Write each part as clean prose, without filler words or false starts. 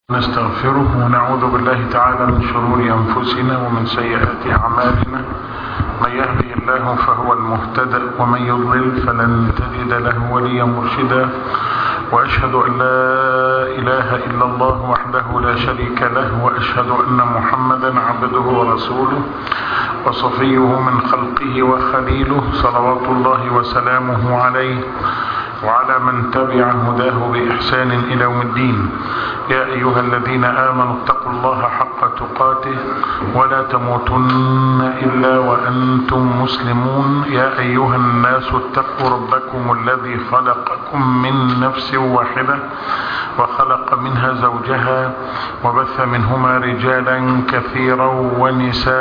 نستغفره ونعوذ بالله تعالى من شرور أنفسنا ومن سيئات أعمالنا. من يهده الله فهو المهتدى ومن يضلل فلن تجد له وليا مرشدا. وأشهد أن لا إله إلا الله وحده لا شريك له، وأشهد أن محمدا عبده ورسوله وصفيه من خلقه وخليله، صلوات الله وسلامه عليه وعلى من تبع هداه بإحسان إلى يوم الدين. يا أيها الذين آمنوا اتقوا الله حق تقاته ولا تموتن إلا وأنتم مسلمون. يا أيها الناس اتقوا ربكم الذي خلقكم من نفس واحدة وخلق منها زوجها وبث منهما رجالا كثيرا ونساء،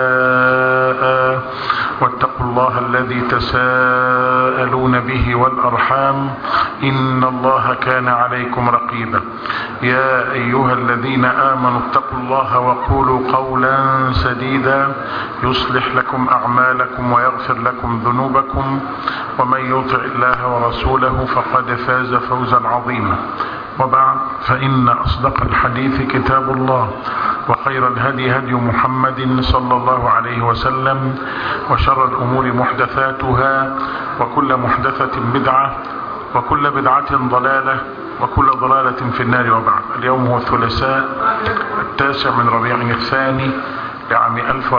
واتقوا الله الذي تساءلون به والأرحام إن الله كان عليكم رقيبا. يا أيها الذين آمنوا اتقوا الله وقولوا قولا سديدا يصلح لكم أعمالكم ويغفر لكم ذنوبكم، ومن يطع الله ورسوله فقد فاز فوزا عظيما. وبعد، فإن أصدق الحديث كتاب الله، وخير الهدي هدي محمد صلى الله عليه وسلم، وشر الأمور محدثاتها، وكل محدثة بدعة، وكل بدعة ضلالة، وكل ضلالة في النار. وبعد، اليوم هو الثلاثاء 9 من ربيع الثاني لعام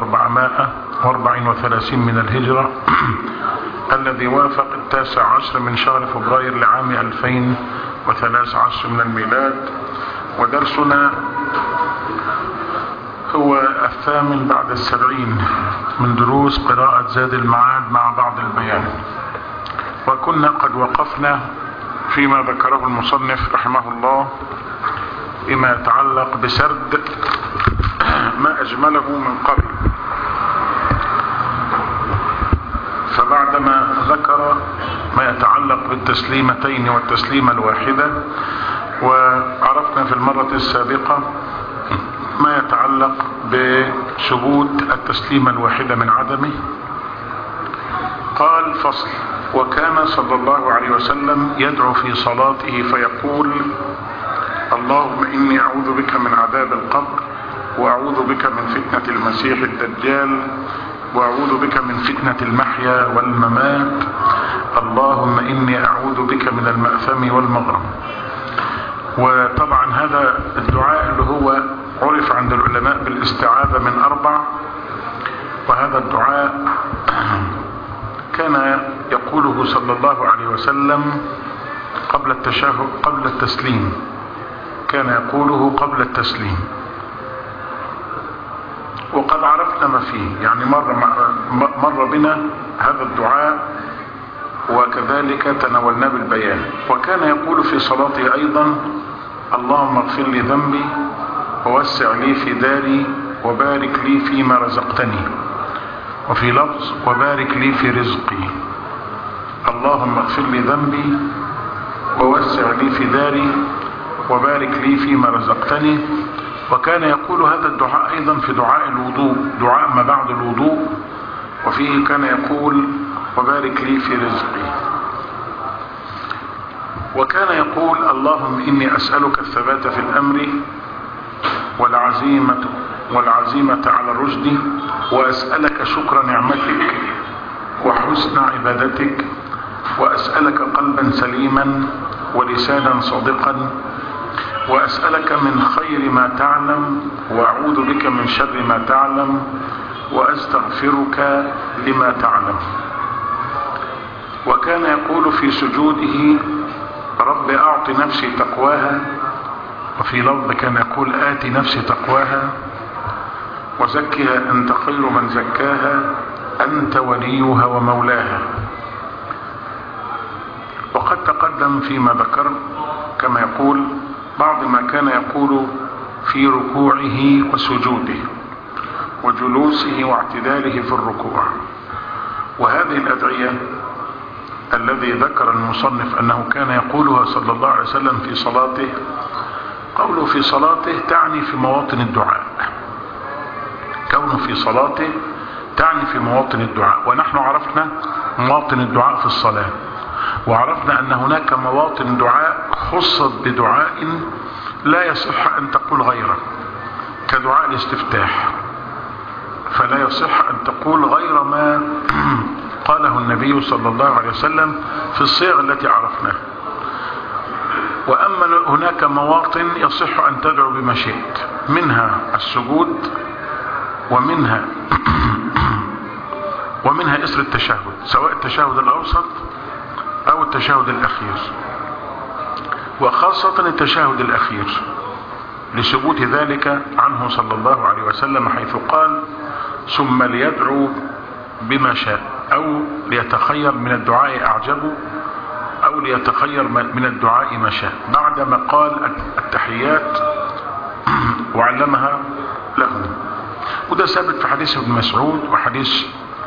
1434 من الهجرة، الذي وافق 19 من شهر فبراير لعام 2013 من الميلاد. ودرسنا هو 8 بعد 70 من دروس قراءة زاد المعاد مع بعض البيان. وكنا قد وقفنا فيما ذكره المصنف رحمه الله فيما يتعلق بسرد ما أجمله من قبل. فبعدما ذكر ما يتعلق بالتسليمتين والتسليمة الواحدة، وعرفنا في المرة السابقة ما يتعلق بثبوت التسليمة الواحدة من عدمه. قال: فصل: وكان صلى الله عليه وسلم يدعو في صلاته فيقول: اللهم إني أعوذ بك من عذاب القبر، وأعوذ بك من فتنة المسيح الدجال، وأعوذ بك من فتنة المحيا والممات، اللهم إني أعوذ بك من المأثم والمغرم. وطبعا هذا الدعاء اللي هو عرف عند العلماء بالاستعاذة من 4، وهذا الدعاء كان يقوله صلى الله عليه وسلم قبل التشهد، قبل التسليم، كان يقوله قبل التسليم. وقد عرفنا ما فيه، يعني مر بنا هذا الدعاء، وكذلك تناولنا بالبيان. وكان يقول في صلاته أيضا: اللهم اغفر لي ذنبي ووسع لي في داري وبارك لي فيما رزقتني. وفي لفظ: وبارك لي في رزقي. اللهم اغفر لي ذنبي ووسع لي في داري وبارك لي فيما رزقتني. وكان يقول هذا الدعاء أيضا في دعاء الوضوء، دعاء ما بعد الوضوء، وفيه كان يقول: وبارك لي في رزقي. وكان يقول: اللهم إني أسألك الثبات في الأمر والعزيمة على الرشد، وأسألك شكر نعمتك وحسن عبادتك، وأسألك قلبا سليما ولسانا صادقا، وأسألك من خير ما تعلم، وأعوذ بك من شر ما تعلم، وأستغفرك لما تعلم. وكان يقول في سجوده: رب أعط نفسي تقواها. وفي لفظ كان يقول: آت نفسي تقواها وزكها أنت خير من زكاها أنت وليها ومولاها. وقد تقدم فيما ذكر كما يقول بعض ما كان يقول في ركوعه وسجوده وجلوسه واعتداله في الركوع. وهذه الأدعية الذي ذكر المصنف أنه كان يقولها صلى الله عليه وسلم في صلاته، قوله في صلاته تعني في مواطن الدعاء، كونه في صلاته تعني في مواطن الدعاء. ونحن عرفنا مواطن الدعاء في الصلاة، وعرفنا أن هناك مواطن دعاء خصت بدعاء لا يصح أن تقول غيره، كدعاء الاستفتاح، فلا يصح أن تقول غير ما قاله النبي صلى الله عليه وسلم في الصيغ التي عرفناها. وأما هناك مواطن يصح أن تدعو بما شئت، منها السجود ومنها إثر التشهد، سواء التشهد الأوسط أو التشهد الأخير، وخاصة التشهد الأخير لثبوت ذلك عنه صلى الله عليه وسلم، حيث قال: ثم ليدعو بما شاء، أو ليتخير من الدعاء أعجبه، أو ليتخير من الدعاء ما شاء، بعدما قال التحيات وعلمها له. وده ثابت في حديث ابن مسعود وحديث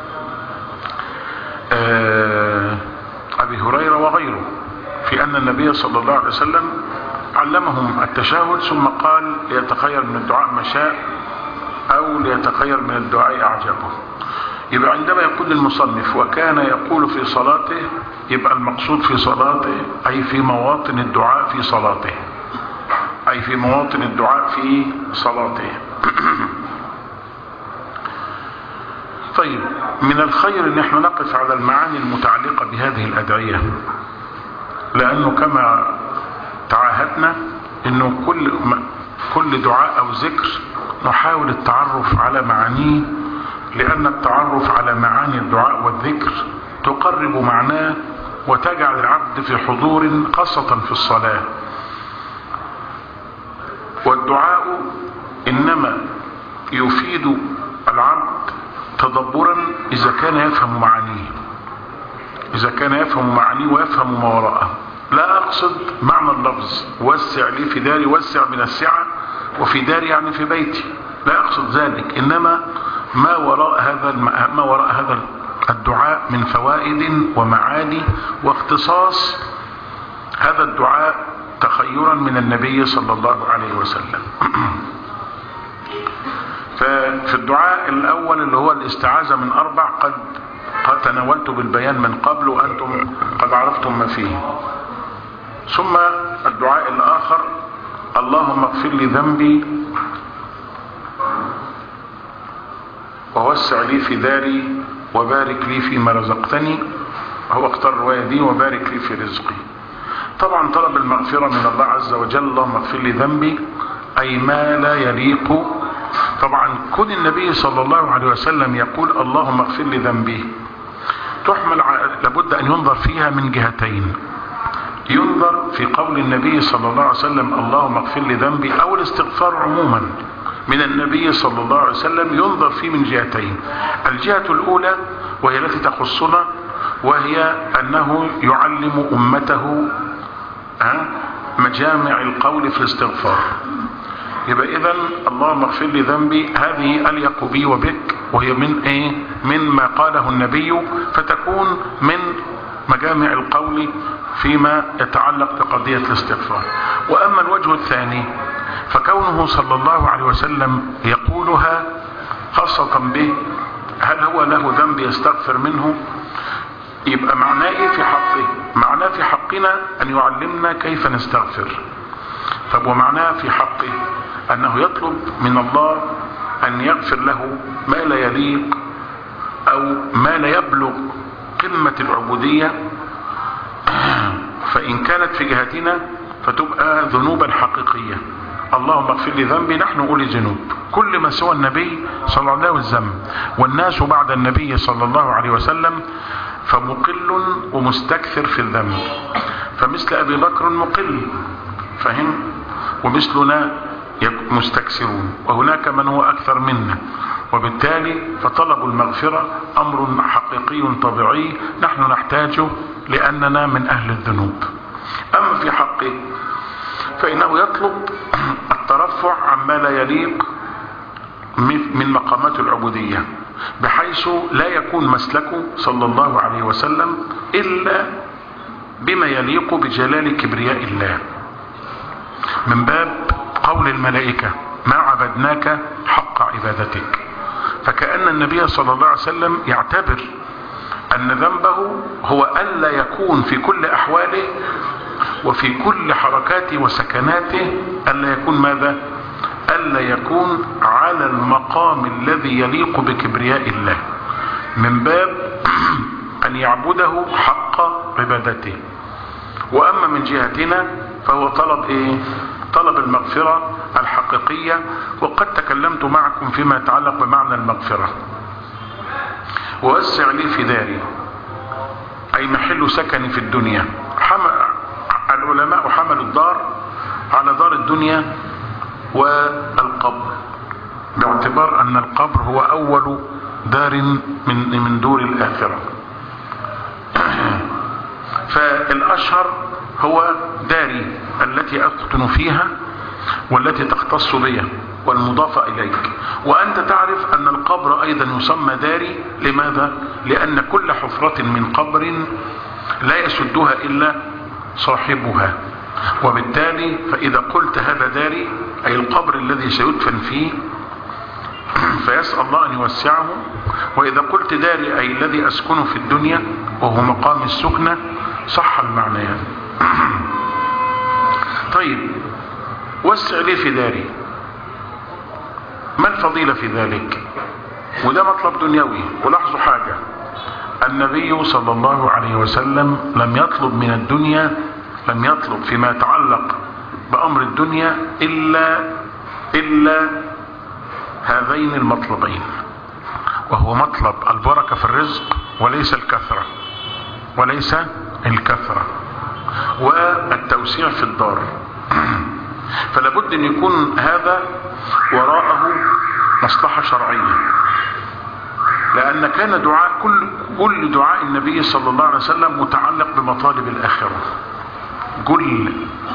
أبي هريرة وغيره، في أن النبي صلى الله عليه وسلم علمهم التشهد ثم قال ليتخير من الدعاء ما شاء، أو ليتخير من الدعاء أعجبه. يبقى عندما يقول المصنف وكان يقول في صلاته، يبقى المقصود في صلاته أي في مواطن الدعاء في صلاته، أي في مواطن الدعاء في صلاته. طيب، من الخير ان احنا نقف على المعاني المتعلقة بهذه الأدعية، لأنه كما تعاهدنا انه كل دعاء او ذكر نحاول التعرف على معانيه، لأن التعرف على معاني الدعاء والذكر تقرب معناه وتجعل العبد في حضور، خاصة في الصلاة. والدعاء إنما يفيد العبد تدبرا إذا كان يفهم معانيه، إذا كان يفهم معانيه ويفهم ما وراءه. لا أقصد معنى اللفظ وسع لي في داري، وسع من السعة، وفي داري يعني في بيتي، لا أقصد ذلك، إنما ما وراء هذا الدعاء من فوائد ومعاني، واختصاص هذا الدعاء تخيرا من النبي صلى الله عليه وسلم. ففي الدعاء الأول اللي هو الاستعاذة من 4 قد تناولت بالبيان من قبل، وأنتم قد عرفتم ما فيه. ثم الدعاء الآخر: اللهم اغفر لي ذنبي ووسع لي في داري وبارك لي فيما رزقتني. هو اختار الرواية دي: وبارك لي في رزقي. طبعا طلب المغفرة من الله عز وجل، اللهم اغفر لي ذنبي، أي ما لا يليق. طبعا كون النبي صلى الله عليه وسلم يقول اللهم اغفر لي ذنبي، تحمل لابد أن ينظر فيها من جهتين. ينظر في قول النبي صلى الله عليه وسلم اللهم اغفر لي ذنبي، أو الاستغفار عموما من النبي صلى الله عليه وسلم، ينظر فيه من جهتين. الجهة الأولى وهي التي تخصنا، وهي أنه يعلم أمته مجامع القول في الاستغفار. يبقى إذن اللهم اغفر لي ذنبي هذه أليق بي وبك، وهي من إيه؟ من ما قاله النبي، فتكون من مجامع القول فيما يتعلق بقضية الاستغفار. وأما الوجه الثاني فكونه صلى الله عليه وسلم يقولها خاصة به، هل هو له ذنب يستغفر منه؟ يبقى معناه ايه في حقه؟ معناه في حقنا ان يعلمنا كيف نستغفر. طب ومعناه في حقه انه يطلب من الله ان يغفر له ما لا يليق او ما لا يبلغ قمة العبودية، فإن كانت في جهتنا فتبقى ذنوبا حقيقية. اللهم اغفر لي ذنبي، نحن أولي ذنوب، كل ما سوى النبي صلى الله عليه وسلم والناس بعد النبي صلى الله عليه وسلم فمقل ومستكثر في الذنب. فمثل أبي بكر مقل، فهم، ومثلنا مستكثرون، وهناك من هو أكثر منا، وبالتالي فطلب المغفرة أمر حقيقي طبيعي نحن نحتاجه لأننا من أهل الذنوب. أما في حقه فإنه يطلب الترفع عما لا يليق من مقامات العبودية، بحيث لا يكون مسلكه صلى الله عليه وسلم إلا بما يليق بجلال كبرياء الله، من باب قول الملائكة ما عبدناك حق عبادتك. فكأن النبي صلى الله عليه وسلم يعتبر أن ذنبه هو ألا يكون في كل أحواله وفي كل حركاته وسكناته ألا يكون ماذا؟ ألا يكون على المقام الذي يليق بكبرياء الله، من باب أن يعبده حق عبادته. وأما من جهتنا فهو طلب إيه؟ طلب المغفرة الحقيقية. وقد تكلمت معكم فيما يتعلق بمعنى المغفرة. ووسع لي في داري، أي محل سكني في الدنيا. العلماء حملوا الدار على دار الدنيا والقبر، باعتبار أن القبر هو أول دار من دور الآخرة. فالأشهر هو داري التي أسكن فيها والتي تختص بي والمضافة إليك. وأنت تعرف أن القبر أيضا يسمى داري. لماذا؟ لأن كل حفرة من قبر لا يسدها إلا صاحبها، وبالتالي فإذا قلت هذا داري أي القبر الذي سيدفن فيه فيسأل الله أن يوسعه. وإذا قلت داري أي الذي أسكنه في الدنيا وهو مقام السكنة صح المعنى يعني. طيب، وسع لي في داري، ما الفضيلة في ذلك؟ وده مطلب دنيوي. ولاحظوا حاجة، النبي صلى الله عليه وسلم لم يطلب من الدنيا، لم يطلب فيما يتعلق بأمر الدنيا إلا هذين المطلبين، وهو مطلب البركة في الرزق وليس الكثرة، وليس الكثرة، والتوسيع في الدار. فلابد أن يكون هذا وراءه مصلحة شرعية، لأن كان دعاء كل دعاء النبي صلى الله عليه وسلم متعلق بمطالب الآخرة كل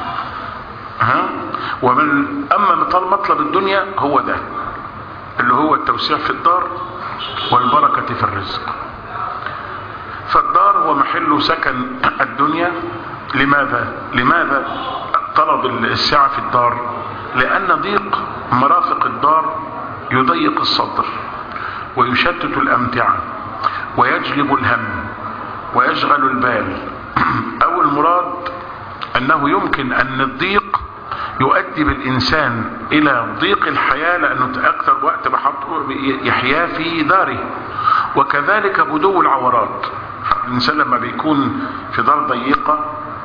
أما مطلب الدنيا هو ده اللي هو التوسيع في الدار والبركة في الرزق. فالدار هو محل سكن الدنيا. لماذا طلب السعة في الدار؟ لأن ضيق مرافق الدار يضيق الصدر ويشتت الأمتعة ويجلب الهم ويشغل البال. أو المراد أنه يمكن أن الضيق يؤدي بالإنسان إلى ضيق الحياة، لأنه أكثر وقت يحيا في داره. وكذلك بدو العورات، الإنسان لما بيكون في دار ضيقة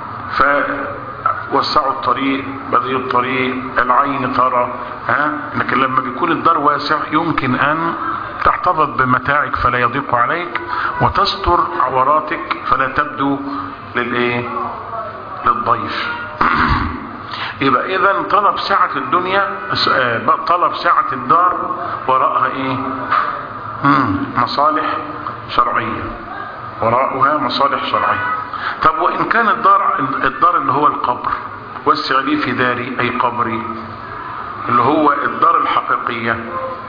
فوسعوا الطريق، بديوا الطريق، العين ترى، لكن لما بيكون الدار واسع يمكن أن تحتفظ بمتاعك فلا يضيق عليك، وتستر عوراتك فلا تبدو للضيف. يبقى إذن طلب سعة الدنيا، طلب سعة الدار وراءها إيه؟ مصالح شرعية، وراءها مصالح شرعية. طب وإن كان الدار اللي هو القبر، وسع لي في داري أي قبري، اللي هو الدار الحقيقية،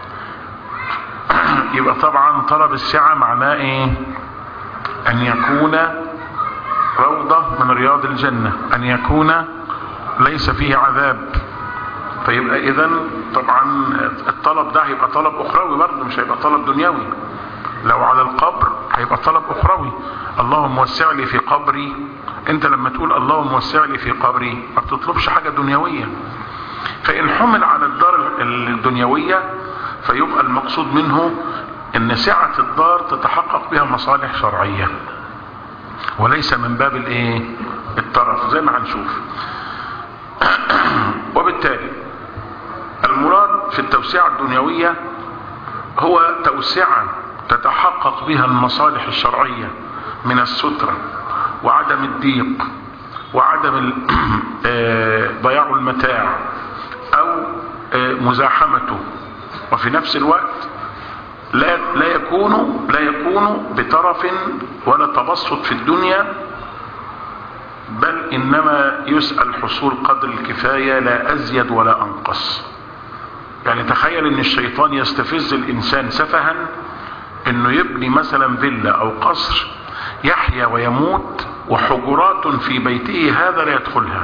يبقى طبعا طلب السعة معناه إيه؟ أن يكون روضة من رياض الجنة، أن يكون ليس فيه عذاب. فيبقى إذن طبعا الطلب ده هيبقى طلب أخروي برضه، مش هيبقى طلب دنيوي. لو على القبر هيبقى طلب أخروي، اللهم وسع لي في قبري. انت لما تقول اللهم وسع لي في قبري ما بتطلبش حاجة دنيوية. فإن حمل على الدار الدنيوية فيبقى المقصود منه ان سعة الدار تتحقق بها مصالح شرعية وليس من باب الترف زي ما هنشوف. وبالتالي المراد في التوسعة الدنيوية هو توسعة تتحقق بها المصالح الشرعية من السترة وعدم الضيق وعدم ضياع المتاع أو مزاحمته، وفي نفس الوقت لا يكون بطرف ولا تبسط في الدنيا، بل إنما يسأل حصول قدر الكفاية لا أزيد ولا أنقص. يعني تخيل ان الشيطان يستفز الإنسان سفها انه يبني مثلا فيلا او قصر يحيا ويموت وحجرات في بيته هذا لا يدخلها،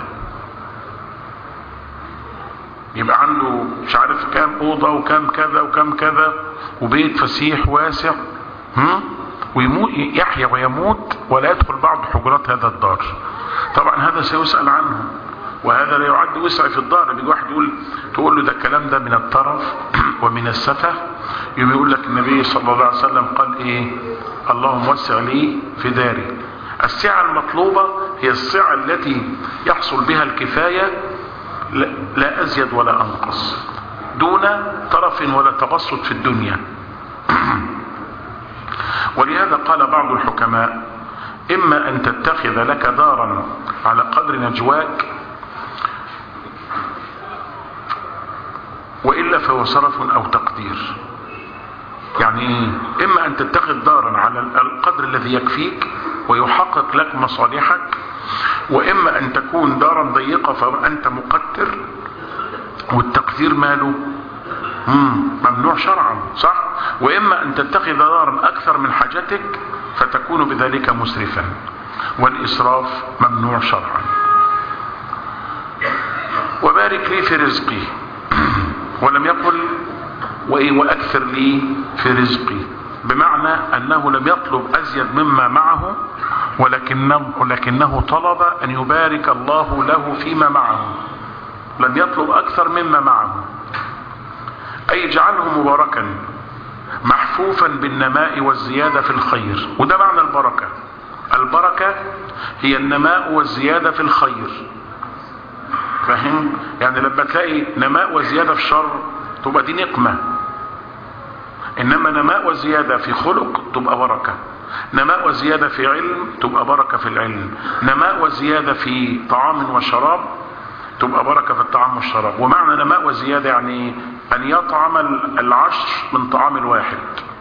يبقى عنده مش عارف كام اوضه وكام كذا وكام كذا وبيت فسيح واسع، ويموت يحيا ويموت ولا يدخل بعض حجرات هذا الدار. طبعا هذا سيسأل عنه، وهذا لا يعد وسع في الدار. بيجي واحد تقول له ده الكلام ده من الطرف ومن السفه، يوم يقول لك النبي صلى الله عليه وسلم قال ايه؟ اللهم وسع لي في داري. السعة المطلوبة هي السعة التي يحصل بها الكفاية، لا أزيد ولا أنقص، دون طرف ولا تبسط في الدنيا. ولهذا قال بعض الحكماء: إما أن تتخذ لك دارا على قدر نجواك، وإلا فهو صرف أو تقدير. يعني إيه؟ إما أن تتخذ دارا على القدر الذي يكفيك ويحقق لك مصالحك، وإما أن تكون دارا ضيقة فأنت مقدر، والتقدير ماله ممنوع شرعا، صح؟ وإما أن تتخذ دارا أكثر من حاجتك فتكون بذلك مسرفا، والإسراف ممنوع شرعا. وبارك لي في رزقي، ولم يقل وأكثر لي في رزقي، بمعنى أنه لم يطلب أزيد مما معه، ولكنه طلب أن يبارك الله له فيما معه، لم يطلب أكثر مما معه، أي اجعله مباركا محفوفا بالنماء والزيادة في الخير. وده معنى البركة. البركة هي النماء والزيادة في الخير، فاهم؟ يعني لما تلاقي نماء وزيادة في الشر تبقى دي نقمة، إنما نماء وزيادة في خلق تبقى بركة، نماء وزيادة في علم تبقى بركة في العلم، نماء وزيادة في طعام وشراب تبقى بركة في الطعام والشراب. ومعنى نماء وزيادة يعني أن يطعم 10 من طعام واحد،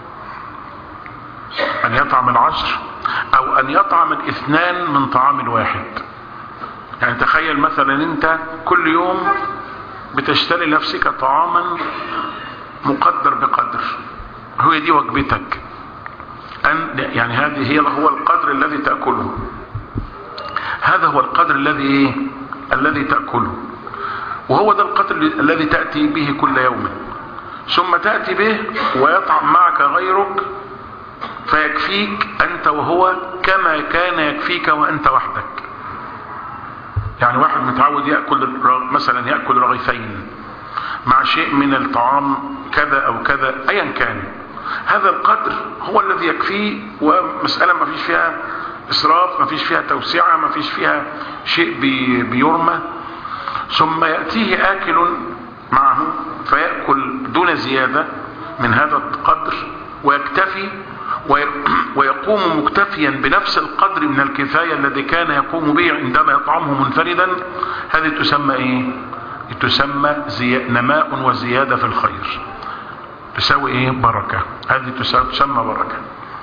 أن يطعم 10 أو أن يطعم 2 من طعام واحد. يعني تخيل مثلا أنت كل يوم بتشتري لنفسك طعاما مقدر بقدر، هو دي وجبتك، يعني هذه هو القدر الذي تأكله، هذا هو القدر الذي تأكله، وهو ده القدر الذي تأتي به كل يوم، ثم تأتي به ويطعم معك غيرك فيكفيك أنت وهو كما كان يكفيك وأنت وحدك. يعني واحد متعود مثلا يأكل رغيفين مع شيء من الطعام كذا أو كذا أيا كان، هذا القدر هو الذي يكفيه، ومسألة ما فيش فيها إسراف، ما فيش فيها توسعة، ما فيش فيها شيء بيرمى. ثم يأتيه آكل معه فيأكل دون زيادة من هذا القدر ويكتفي، ويقوم مكتفيا بنفس القدر من الكفاية الذي كان يقوم به عندما يطعمه منفردا. هذه تسمى ايه؟ تسمى نماء وزيادة في الخير، تساوي ايه؟ بركة. هذه تسمى بركة.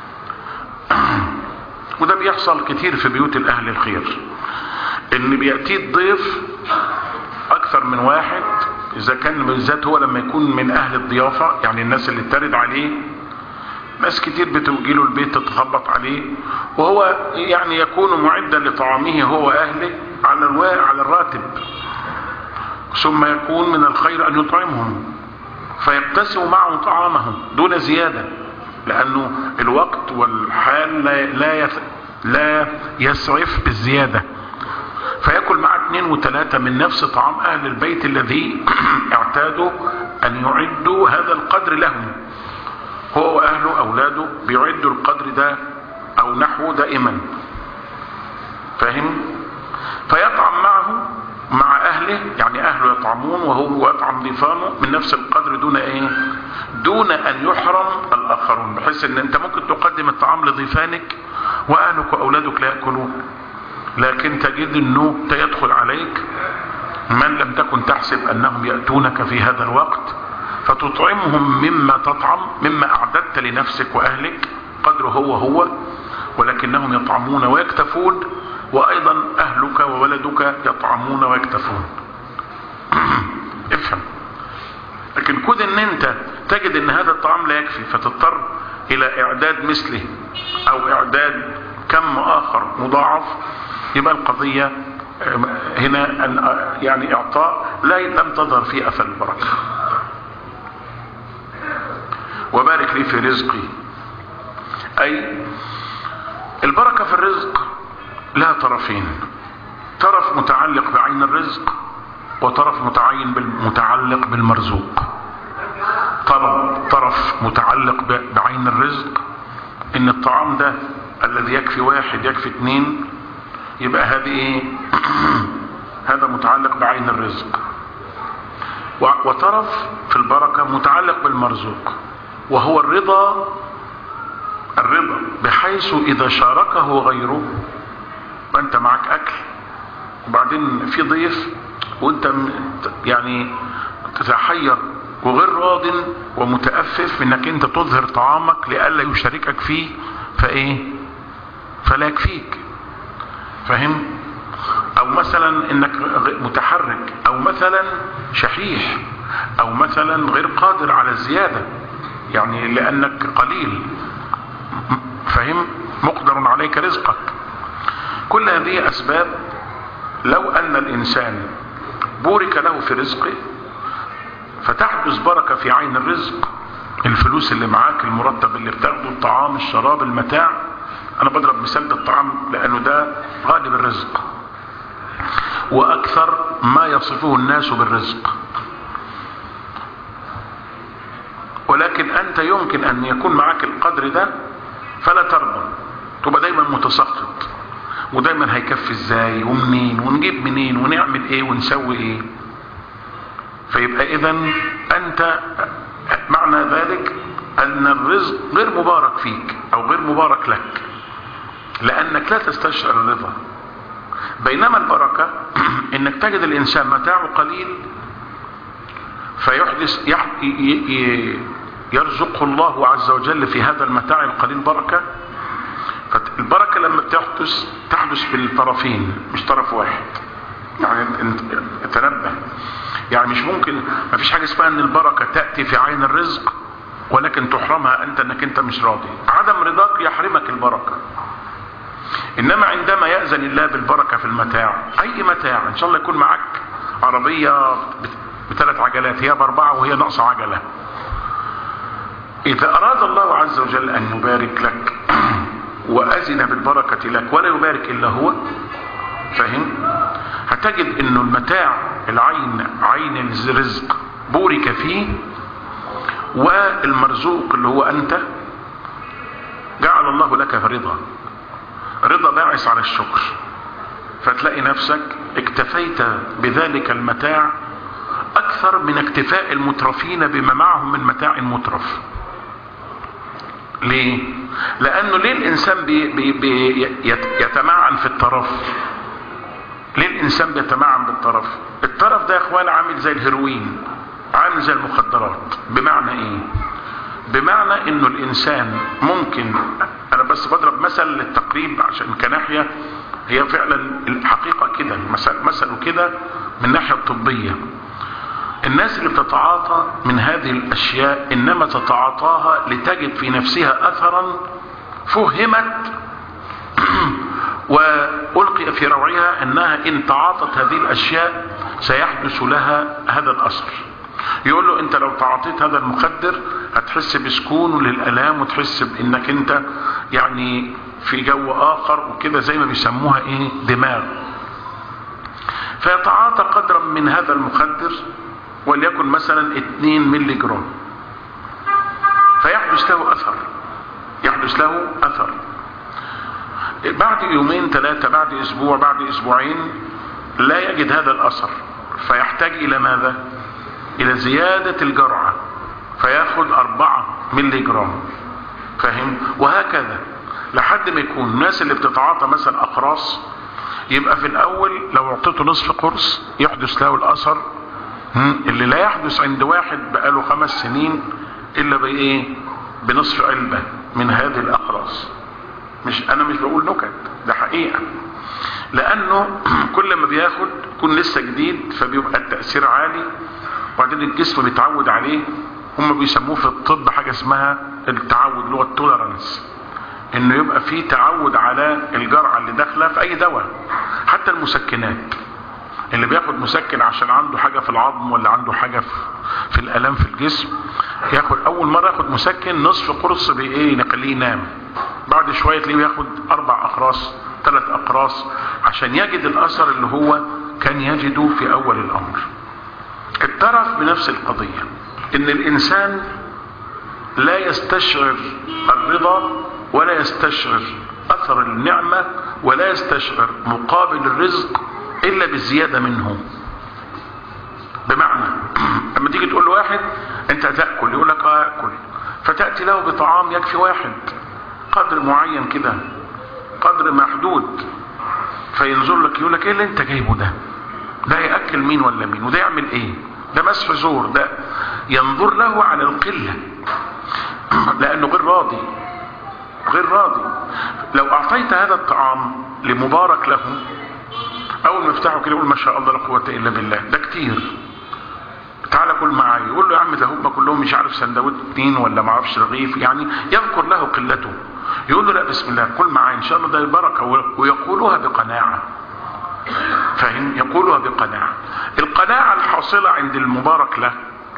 وده بيحصل كتير في بيوت الأهل الخير، ان بيأتي الضيف اكثر من واحد، اذا كان بالذات هو لما يكون من اهل الضيافة، يعني الناس اللي ترد عليه، ناس كتير بتوجيله البيت تتخبط عليه، وهو يعني يكون معدا لطعامه هو واهله على الراتب، ثم يكون من الخير ان يطعمهم فيبتسم معهم طعامهم دون زيادة، لانه الوقت والحال لا يسعف بالزيادة، فيأكل معه 2 و3 من نفس طعام اهل البيت الذي اعتادوا ان يعدوا هذا القدر لهم، هو واهله اولاده بيعدوا القدر ده او نحوه دائما، فاهم؟ فيطعم معه مع اهله، يعني اهله يطعمون وهو يطعم ضيفانه من نفس القدر دون ايه؟ دون ان يحرم الاخرون، بحيث ان انت ممكن تقدم الطعام لضيفانك واهلك واولادك لا ياكلون، لكن تجد انه يدخل عليك من لم تكن تحسب انهم يأتونك في هذا الوقت، فتطعمهم مما تطعم، مما اعددت لنفسك واهلك قدره هو، ولكنهم يطعمون ويكتفون، وايضا اهلك وولدك يطعمون ويكتفون. افهم. لكن كون ان انت تجد ان هذا الطعام لا يكفي فتضطر الى اعداد مثله او اعداد كم اخر مضاعف، يبقى القضية هنا يعني اعطاء لم تظهر فيه اثر البركة. وبارك لي في رزقي، اي البركة في الرزق لها طرفين، طرف متعلق بعين الرزق وطرف متعلق بالمرزوق. طرف متعلق بعين الرزق، ان الطعام ده الذي يكفي واحد يكفي اتنين، يبقى هذه ايه؟ هذا متعلق بعين الرزق. وطرف في البركة متعلق بالمرزوق، وهو الرضا بحيث اذا شاركه غيره، وانت معك اكل وبعدين في ضيف وانت يعني تتحير وغير راض ومتأفف انك انت تظهر طعامك لئلا يشاركك فيه، فلا يكفيك. فهم؟ او مثلا انك متحرك، او مثلا شحيح، او مثلا غير قادر على الزيادة، يعني لانك قليل. فهم؟ مقدر عليك رزقك. كل هذه اسباب لو ان الانسان بورك له في رزقه فتحدث بركة في عين الرزق، الفلوس اللي معاك، المرتب اللي بتاخده، الطعام، الشراب، المتاع. انا بضرب مثال بالطعام لانه ده غالب الرزق واكثر ما يصفه الناس بالرزق. ولكن انت يمكن ان يكون معاك القدر ده فلا ترضى، تبقى دايما متسخط، ودايما هيكفي ازاي ومنين ونجيب منين ونعمل ايه ونسوي ايه. فيبقى اذن انت معنى ذلك ان الرزق غير مبارك فيك او غير مبارك لك، لانك لا تستشعر الرضا. بينما البركة انك تجد الانسان متاعه قليل فيحدث يرزقه الله عز وجل في هذا المتاع القليل بركة. فالبركة لما تحدث بالطرفين مش طرف واحد. يعني تنبه، يعني مش ممكن، ما فيش حاجة اسمها ان البركة تأتي في عين الرزق ولكن تحرمها انت انك انت مش راضي. عدم رضاك يحرمك البركة. انما عندما يأذن الله بالبركة في المتاع، اي متاع ان شاء الله يكون معك عربية ب3 عجلات، هي ب4 وهي ناقصة عجلة، اذا اراد الله عز وجل ان يبارك لك واذن بالبركة لك ولا يبارك الا هو، فهم؟ هتجد انه المتاع عين الرزق بورك فيه، والمرزوق اللي هو انت جعل الله لك رضا باعث على الشكر، فتلاقي نفسك اكتفيت بذلك المتاع اكثر من اكتفاء المترفين بما معهم من متاع مترف. ليه؟ لانه ليه الانسان يتمعن في الترف؟ ليه الانسان بيتمعن بالطرف؟ الطرف ده يا اخوان عامل زي الهيروين، عامل زي المخدرات. بمعنى ايه؟ بمعنى انه الانسان ممكن، انا بس بضرب مثل للتقريب عشان كناحية هي فعلا الحقيقة كده، مثل كده من الناحية الطبية. الناس اللي بتتعاطى من هذه الاشياء انما تتعاطاها لتجد في نفسها اثرا فهمت وألقي في روعها أنها إن تعاطت هذه الأشياء سيحدث لها هذا الأثر. يقول له أنت لو تعاطيت هذا المخدر هتحس بسكون للألام وتحس بأنك أنت يعني في جو آخر وكده، زي ما بيسموها دماغ. فيتعاطى قدرا من هذا المخدر وليكن مثلا 2 ملي جرام، فيحدث له أثر. بعد يومين 3، بعد اسبوع، بعد اسبوعين لا يجد هذا الاثر، فيحتاج الى ماذا؟ الى زيادة الجرعة، فياخد 4 ملي جرام. فاهم؟ وهكذا لحد ما يكون الناس اللي بتتعاطى مثلا اقراص، يبقى في الاول لو اعطيته نصف قرص يحدث له الاثر اللي لا يحدث عند واحد بقاله 5 سنين الا بنصف علبة من هذه الاقراص. انا مش بقول نكت، ده حقيقة، لانه كل ما بياخد يكون لسه جديد فبيبقى التأثير عالي، وبعدين الجسم بيتعود عليه. هم بيسموه في الطب حاجة اسمها التعود، اللي هو التولرانس، انه يبقى فيه تعود على الجرعة اللي داخله في اي دواء. حتى المسكنات، اللي بياخد مسكن عشان عنده حاجة في العظم ولا عنده حاجة في الالام في الجسم، ياخد اول مرة ياخد مسكن نصف قرص نخليه ينام، بعد شوية تلاقيه ياخد 4 أقراص 3 أقراص عشان يجد الاثر اللي هو كان يجده في اول الامر. اعترف بنفس القضية ان الانسان لا يستشعر الرضا ولا يستشعر اثر النعمة ولا يستشعر مقابل الرزق الا بالزيادة منه. بمعنى لما تيجي تقول له واحد انت هتأكل، يقول لك اكل، فتأتي له بطعام يكفي واحد قدر معين كده، قدر محدود، فينظر لك يقول لك ايه اللي انت جايبه ده يأكل مين ولا مين، وده يعمل ايه، ده مسح زور، ده ينظر له على القلة لانه غير راضي. لو اعطيت هذا الطعام لمبارك له، اول ما يفتحه كده يقول ما شاء الله لا قوة الا بالله، ده كتير، تعالى كل معايا، يقول له يا عم ده هم كلهم مش عارف سندوتش 2 ولا ما اعرفش رغيف، يعني يذكر له قلته، يقول له لا بسم الله كل معايا ان شاء الله ده بركة، ويقولها بقناعة. فاهم؟ يقولها بقناعة. القناعة الحاصلة عند المبارك له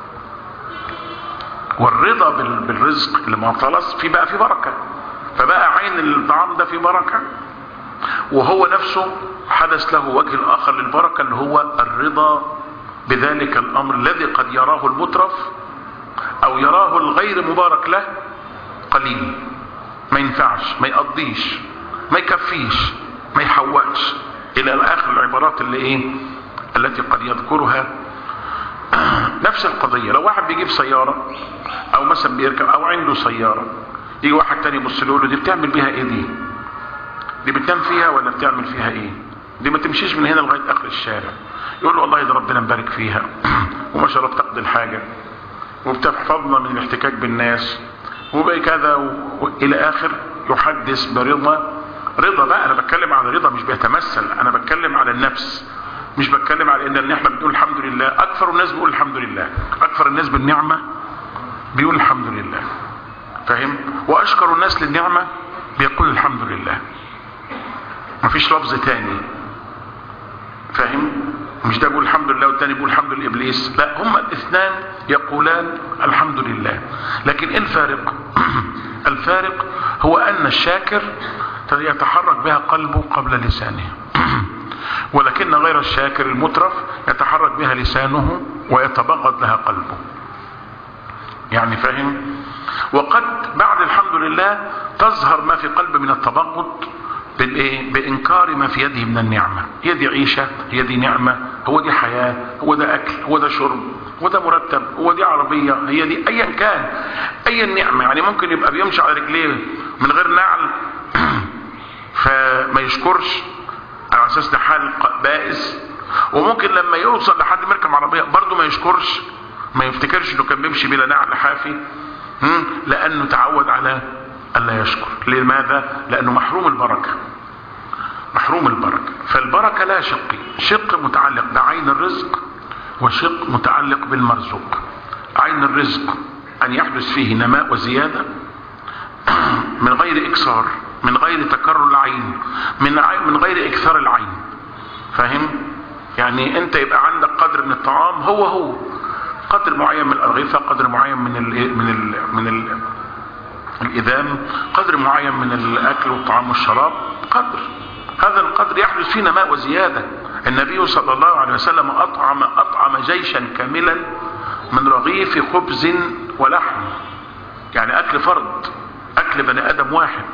والرضا بالرزق اللي خلاص في بقى في بركة، فبقى عين الطعام ده في بركة، وهو نفسه حدث له وجه الاخر للبركة اللي هو الرضا بذلك الامر الذي قد يراه المترف او يراه الغير مبارك له قليل، ما ينفعش، ما يقضيش، ما يكفيش، ما يحوقش، الى اخر العبارات التي قد يذكرها. نفس القضية لو واحد بيجيب سيارة او مثلا بيركب او عنده سيارة، يجي واحد تاني يبص له يقول له دي بتعمل بيها ايه، دي بتنام فيها ولا بتعمل فيها ايه، دي ما تمشيش من هنا لغاية اخر الشارع، يقول له والله ده ربنا مبارك فيها وما شاء الله بتقضي الحاجة وبتحفظنا من الاحتكاك بالناس وبقى كذا والى اخر، يحدث برضا. رضا بقى، انا بتكلم على رضا مش بيتمثل، انا بتكلم على النفس، مش بتكلم على ان احنا بنقول الحمد لله. اكثر الناس بيقول الحمد لله، اكثر الناس بالنعمة بيقول الحمد لله، فاهم؟ واشكر الناس للنعمة بيقول الحمد لله، مفيش لفظ تاني، فاهم؟ مش ده بيقول الحمد لله والتاني بيقول الحمد لابليس، لا، هما الاثنان يقولان الحمد لله. لكن ايه الفارق؟ الفارق هو ان الشاكر يتحرك بها قلبه قبل لسانه ولكن غير الشاكر المترف يتحرك بها لسانه ويتبغض لها قلبه، يعني فاهم؟ وقد بعد الحمد لله تظهر ما في قلبه من التبغض بإنكار ما في يده من النعمة. هي دي عيشة، هي دي نعمة، هو دي حياة، هو ده أكل، هو ده شرب، هو ده مرتب، هو دي عربية، هي دي أيا كان أي النعمة. يعني ممكن يبقى بيمشي على رجليه من غير نعل فما يشكرش على أساس ده حال بائس، وممكن لما يوصل لحد مركب عربية برضه ما يشكرش، ما يفتكرش انه كان بيمشي بلا نعل حافي، لأنه تعود على ألا يشكر. لماذا؟ لأنه محروم البركة، محروم البركة. فالبركة لا شق متعلق بعين الرزق وشق متعلق بالمرزوق. عين الرزق أن يحدث فيه نماء وزيادة من غير إكثار، من غير تكرر العين، من غير إكثار العين، فاهم؟ يعني أنت يبقى عندك قدر من الطعام، هو قدر معين من الأرغفة، قدر معين من الإذام، قدر معين من الأكل والطعام والشراب، قدر، هذا القدر يحدث فيه نماء وزيادة. النبي صلى الله عليه وسلم أطعم جيشا كاملا من رغيف خبز ولحم، يعني أكل فرد، أكل بني آدم واحد،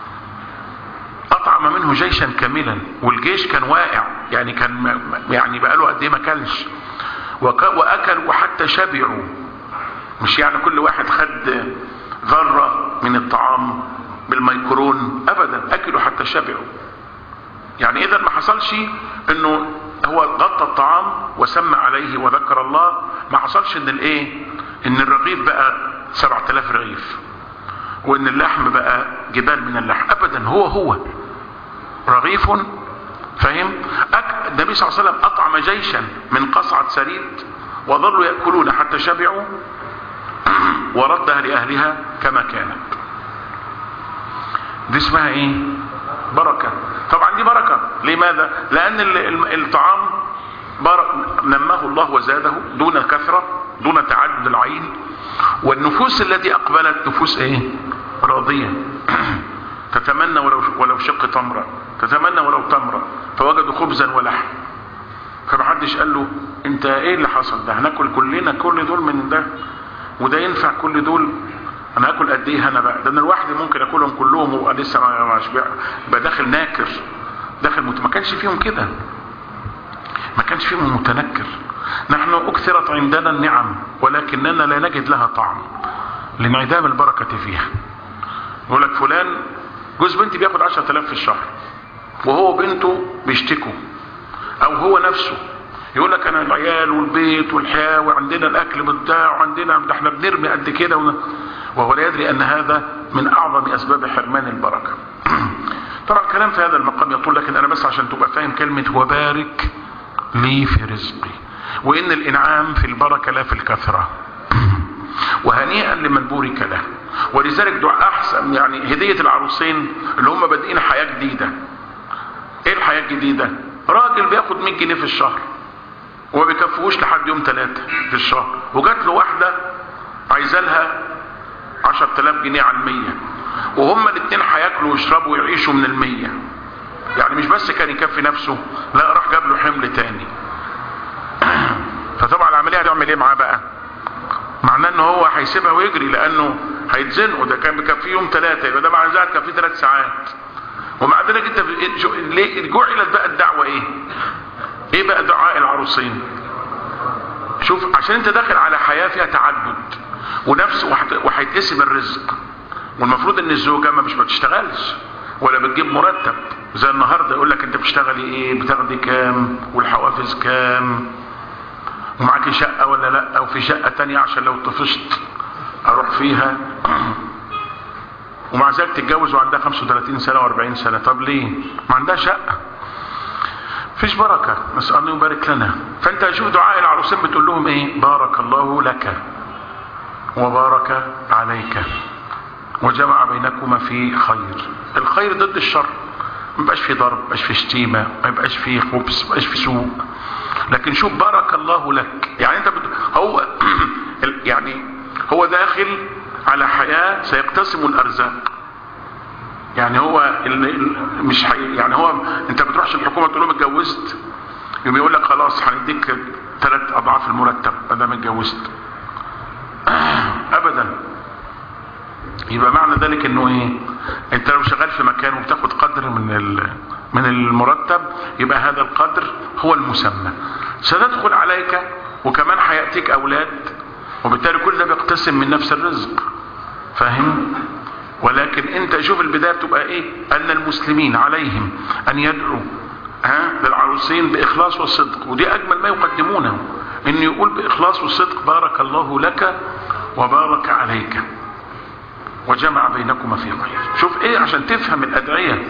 أطعم منه جيشا كاملا، والجيش كان واقع، يعني بقاله قد إيه ما كلش، وأكلوا حتى شبعوا، مش يعني كل واحد خد ذرة من الطعام بالميكرون، أبدا، أكلوا حتى شبعوا. يعني إذا ما حصلش إنه هو غطى الطعام وسمى عليه وذكر الله، ما حصلش إن الرغيف بقى 7000 رغيف وإن اللحم بقى جبال من اللحم، أبدا، هو رغيف، فاهم؟ النبي صلى الله عليه وسلم أطعم جيشا من قصعة سريد وظلوا يأكلون حتى شبعوا وردها لأهلها كما كانت. دي اسمها ايه؟ بركة. طبعا دي بركة. لماذا؟ لأن الطعام نماه الله وزاده دون كثرة، دون تعدد العين، والنفوس التي أقبلت نفوس ايه؟ راضية، تتمنى ولو شق تمرة، تتمنى ولو تمرة، فوجدوا خبزا ولحم. فمحدش قال له انت ايه اللي حصل ده؟ هناكل كلنا كل دول من ده؟ وده ينفع كل دول؟ انا هاكل قد ايه انا بقى؟ ده انا لوحدي ممكن اكلهم كلهم وابقى لسه ما اشبع، يبقى داخل ناكر، داخل ما كانش فيهم كده، ما كانش فيهم متنكر. نحن اكثرت عندنا النعم ولكننا لا نجد لها طعم لانعدام البركة فيها. يقول لك فلان جوز بنتي بياخد 10,000 في الشهر وهو بنته بيشتكوا، او هو نفسه يقول لك انا العيال والبيت والحياة وعندنا الاكل بتاع وعندنا ده احنا بنرمي قد كده، وهو لا يدري ان هذا من اعظم اسباب حرمان البركة. طبعا الكلام في هذا المقام يطول، لكن انا بس عشان تبقى فاهم كلمة وبارك لي في رزقي، وان الانعام في البركة لا في الكثرة. وهنيئا لمن بورك له. ولذلك دعاء احسن، يعني هدية العروسين اللي هم بادئين حياة جديدة. ايه الحياة الجديدة؟ راجل بياخد 100 جنيه في الشهر وما بيكفوش لحد يوم 3 في الشهر، وجات له واحدة عايزة لها 10,000 جنيه على 100، وهما الاثنين هياكلوا ويشربوا ويعيشوا من 100. يعني مش بس كان يكفي نفسه، لا راح جاب له حمل تاني. فطبعا العملية هتعمل ايه معاه بقى؟ معناه ان هو هيسيبها ويجري لانه هيتزنقوا. ده كان بيكفيه يوم 3، يبقى ده معناه ذلك كفيه 3 ساعات. ومع ذلك انت ليه جعلت بقى الدعوة ايه؟ ايه بقى دعاء العروسين؟ شوف، عشان انت داخل على حياة فيها تعدد ونفس وهيتقسم الرزق، والمفروض ان الزوجة مش بتشتغلش ولا بتجيب مرتب زي النهاردة. يقول لك انت بتشتغلي ايه؟ بتاخدي كام؟ والحوافز كام؟ ومعاكي شقة ولا لا؟ وفي شقة تانية عشان لو طفشت اروح فيها. ومع ذلك تتجوز وعندها 35 سنة و40 سنة. طب ليه؟ ما عندها شقة، فيش بركة. نسأل الله يبارك لنا. فانت شوف دعاء العروسين بتقول لهم ايه؟ بارك الله لك وبارك عليك وجمع بينكما في خير. الخير ضد الشر، ما يبقاش في ضرب، ما يبقاش في شتيمة، ما يبقاش في خبث، ما يبقاش في سوء. لكن شوف بارك الله لك، يعني انت هو يعني هو داخل على حياة سيقتسم الارزاق. يعني هو مش يعني هو انت بتروحش الحكومة تقول لهم اتجوزت، يوم يقول لك خلاص هنديك 3 أضعاف المرتب ما دام اتجوزت. ابدا. يبقى معنى ذلك انه ايه؟ انت لو شغال في مكان وبتاخد قدر من المرتب، يبقى هذا القدر هو المسمى. ستدخل عليك وكمان هيأتيك اولاد، وبالتالي كل ده بيقتسم من نفس الرزق. فاهم؟ ولكن انت شوف البداية بتبقى ايه؟ ان المسلمين عليهم ان يدعوا للعروسين باخلاص والصدق، ودي اجمل ما يقدمونه، ان يقول باخلاص والصدق بارك الله لك وبارك عليك وجمع بينكما في خير. شوف ايه عشان تفهم الادعية.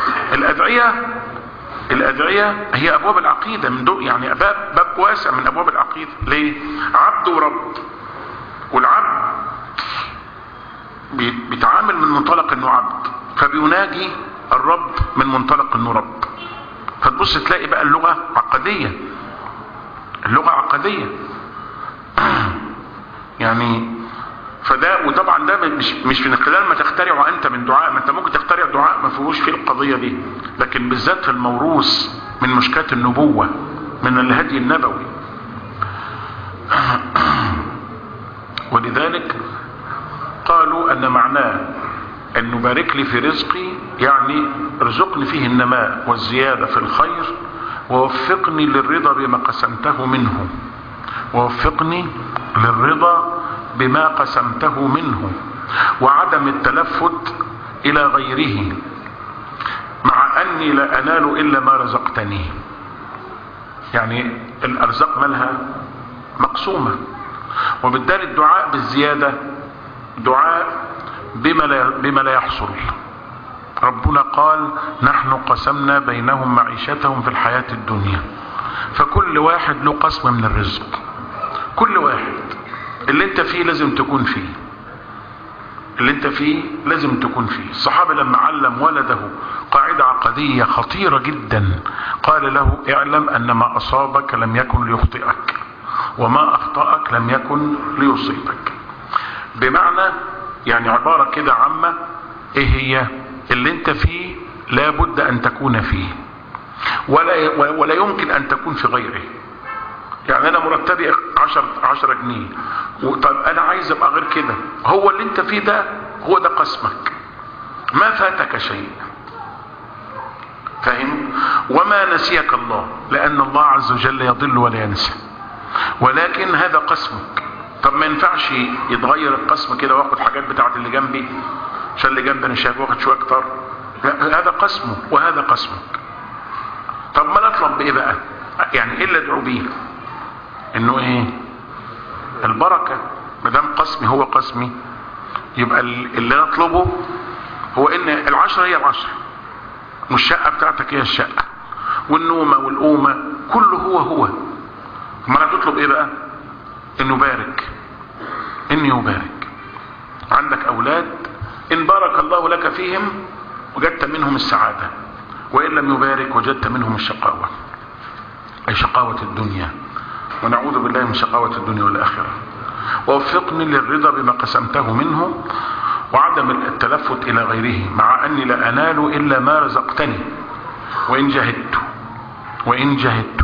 الادعية هي ابواب العقيدة من دول، يعني باب واسع من ابواب العقيدة. ليه؟ عبد ورب، والعبد بيتعامل من منطلق انه عبد، فبيناجي الرب من منطلق انه رب. فتبص تلاقي بقى اللغة عقدية، اللغة عقدية. يعني فده، وطبعا ده مش من خلال ما تخترعه انت من دعاء. ما انت ممكن تخترع دعاء ما فيهوش فيه القضية دي، لكن بالذات في الموروث من مشكات النبوة من الهدي النبوي. ولذلك قالوا ان معناه ان بارك لي في رزقي يعني ارزقني فيه النماء والزيادة في الخير، ووفقني للرضا بما قسمته منه، ووفقني للرضا بما قسمته منه، وعدم التلفت الى غيره، مع اني لا انال الا ما رزقتني. يعني الارزاق مالها مقسومة، وبالتالي الدعاء بالزيادة دعاء بما لا يحصل. ربنا قال نحن قسمنا بينهم معيشتهم في الحياة الدنيا، فكل واحد له قسم من الرزق. كل واحد اللي انت فيه لازم تكون فيه، اللي انت فيه لازم تكون فيه. الصحابة لما علم ولده قاعدة عقدية خطيرة جدا، قال له اعلم ان ما اصابك لم يكن ليخطئك، وما اخطأك لم يكن ليصيبك. بمعنى يعني عبارة كده عامة، ايه هي؟ اللي انت فيه لابد ان تكون فيه، ولا يمكن ان تكون في غيره. يعني انا مرتبي 10 جنيه، طب انا عايز ابقى غير كده. هو اللي انت فيه ده هو ده قسمك، ما فاتك شيء. فاهم؟ وما نسيك الله، لان الله عز وجل يضل ولا ينسى، ولكن هذا قسمك. طب ما ينفعش يتغير القسم كده واخد حاجات بتاعت اللي جنبي عشان اللي جنبي انا شايف واخد شويه اكتر؟ لا، هذا قسمه وهذا قسمك. طب ما نطلب بايه بقى؟ يعني ايه اللي ادعو بيه؟ انه ايه؟ البركه. ما دام قسمي هو قسمي، يبقى اللي نطلبه هو ان 10 هي 10، والشقه بتاعتك هي الشقه، والنومه والقومه كله هو. ما انا تطلب ايه بقى؟ انه بارك، اني يبارك. عندك اولاد، ان بارك الله لك فيهم وجدت منهم السعاده، وان لم يبارك وجدت منهم الشقاوه، اي شقاوه الدنيا، ونعوذ بالله من شقاوه الدنيا والاخره. ووفقني للرضا بما قسمته منه، وعدم التلفت الى غيره، مع اني لا انال الا ما رزقتني وان جهدت.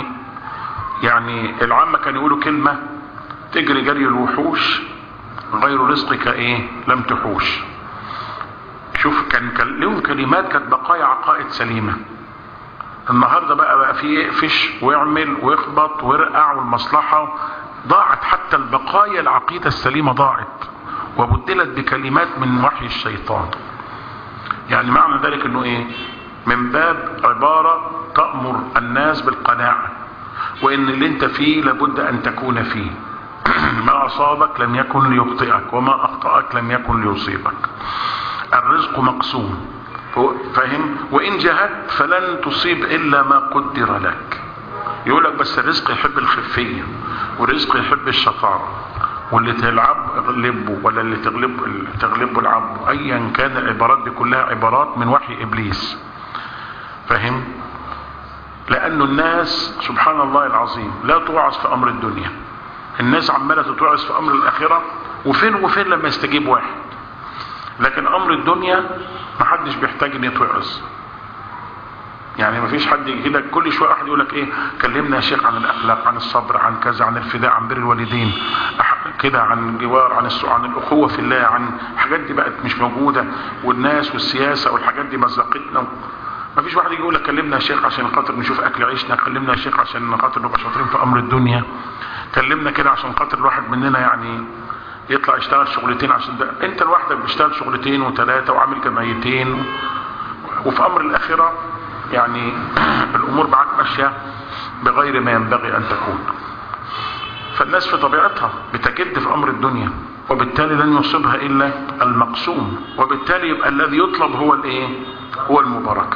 يعني العامة كانوا يقولوا كلمة تجري جري الوحوش، غير رزقك ايه لم تحوش. شوف، كان لهم كلمات كانت بقايا عقائد سليمة. النهاردة بقى في يقفش ويعمل ويخبط ويرقع، والمصلحة ضاعت، حتى البقايا العقيدة السليمة ضاعت وبدلت بكلمات من وحي الشيطان. يعني معنى ذلك انه ايه؟ من باب عبارة تأمر الناس بالقناعة، وان اللي انت فيه لابد ان تكون فيه. ما اصابك لم يكن ليخطئك، وما اخطأك لم يكن ليصيبك. الرزق مقسوم، فاهم؟ وان جهدت فلن تصيب الا ما قدر لك. يقولك بس الرزق يحب الخفية، والرزق يحب الشطارة، واللي تلعب اغلبه، ولا اللي تغلبه العب. ايا كان العبارات دي كلها عبارات من وحي ابليس. فاهم؟ لانه الناس سبحان الله العظيم لا توعظ في امر الدنيا، الناس عمالة تتوعظ في امر الاخرة، وفين لما يستجيب واحد. لكن امر الدنيا محدش بيحتاج ان يتوعظ. يعني مفيش حد يجي كده كل شويه واحد يقول لك ايه، كلمنا يا شيخ عن الاخلاق، عن الصبر، عن كذا، عن الفداء، عن بر الوالدين، كده، عن الجوار، عن الاخوه في الله، عن الحاجات دي بقت مش موجوده، والناس والسياسه والحاجات دي مزقتنا. مفيش واحد يجي يقول لك كلمنا يا شيخ عشان خاطر نشوف اكل عيشنا، كلمنا يا شيخ عشان خاطر نبقى شاطرين في امر الدنيا، كلمنا كده عشان خاطر الواحد مننا يعني يطلع يشتغل شغلتين. عشان ده انت لوحدك بتشتغل شغلتين وثلاثه وعامل جمعيتين، وفي امر الاخره يعني الامور معاك ماشيه بغير ما ينبغي ان تكون. فالناس في طبيعتها بتجد في امر الدنيا، وبالتالي لن يصيبها الا المقسوم، وبالتالي يبقى الذي يطلب هو الايه؟ هو المباركه.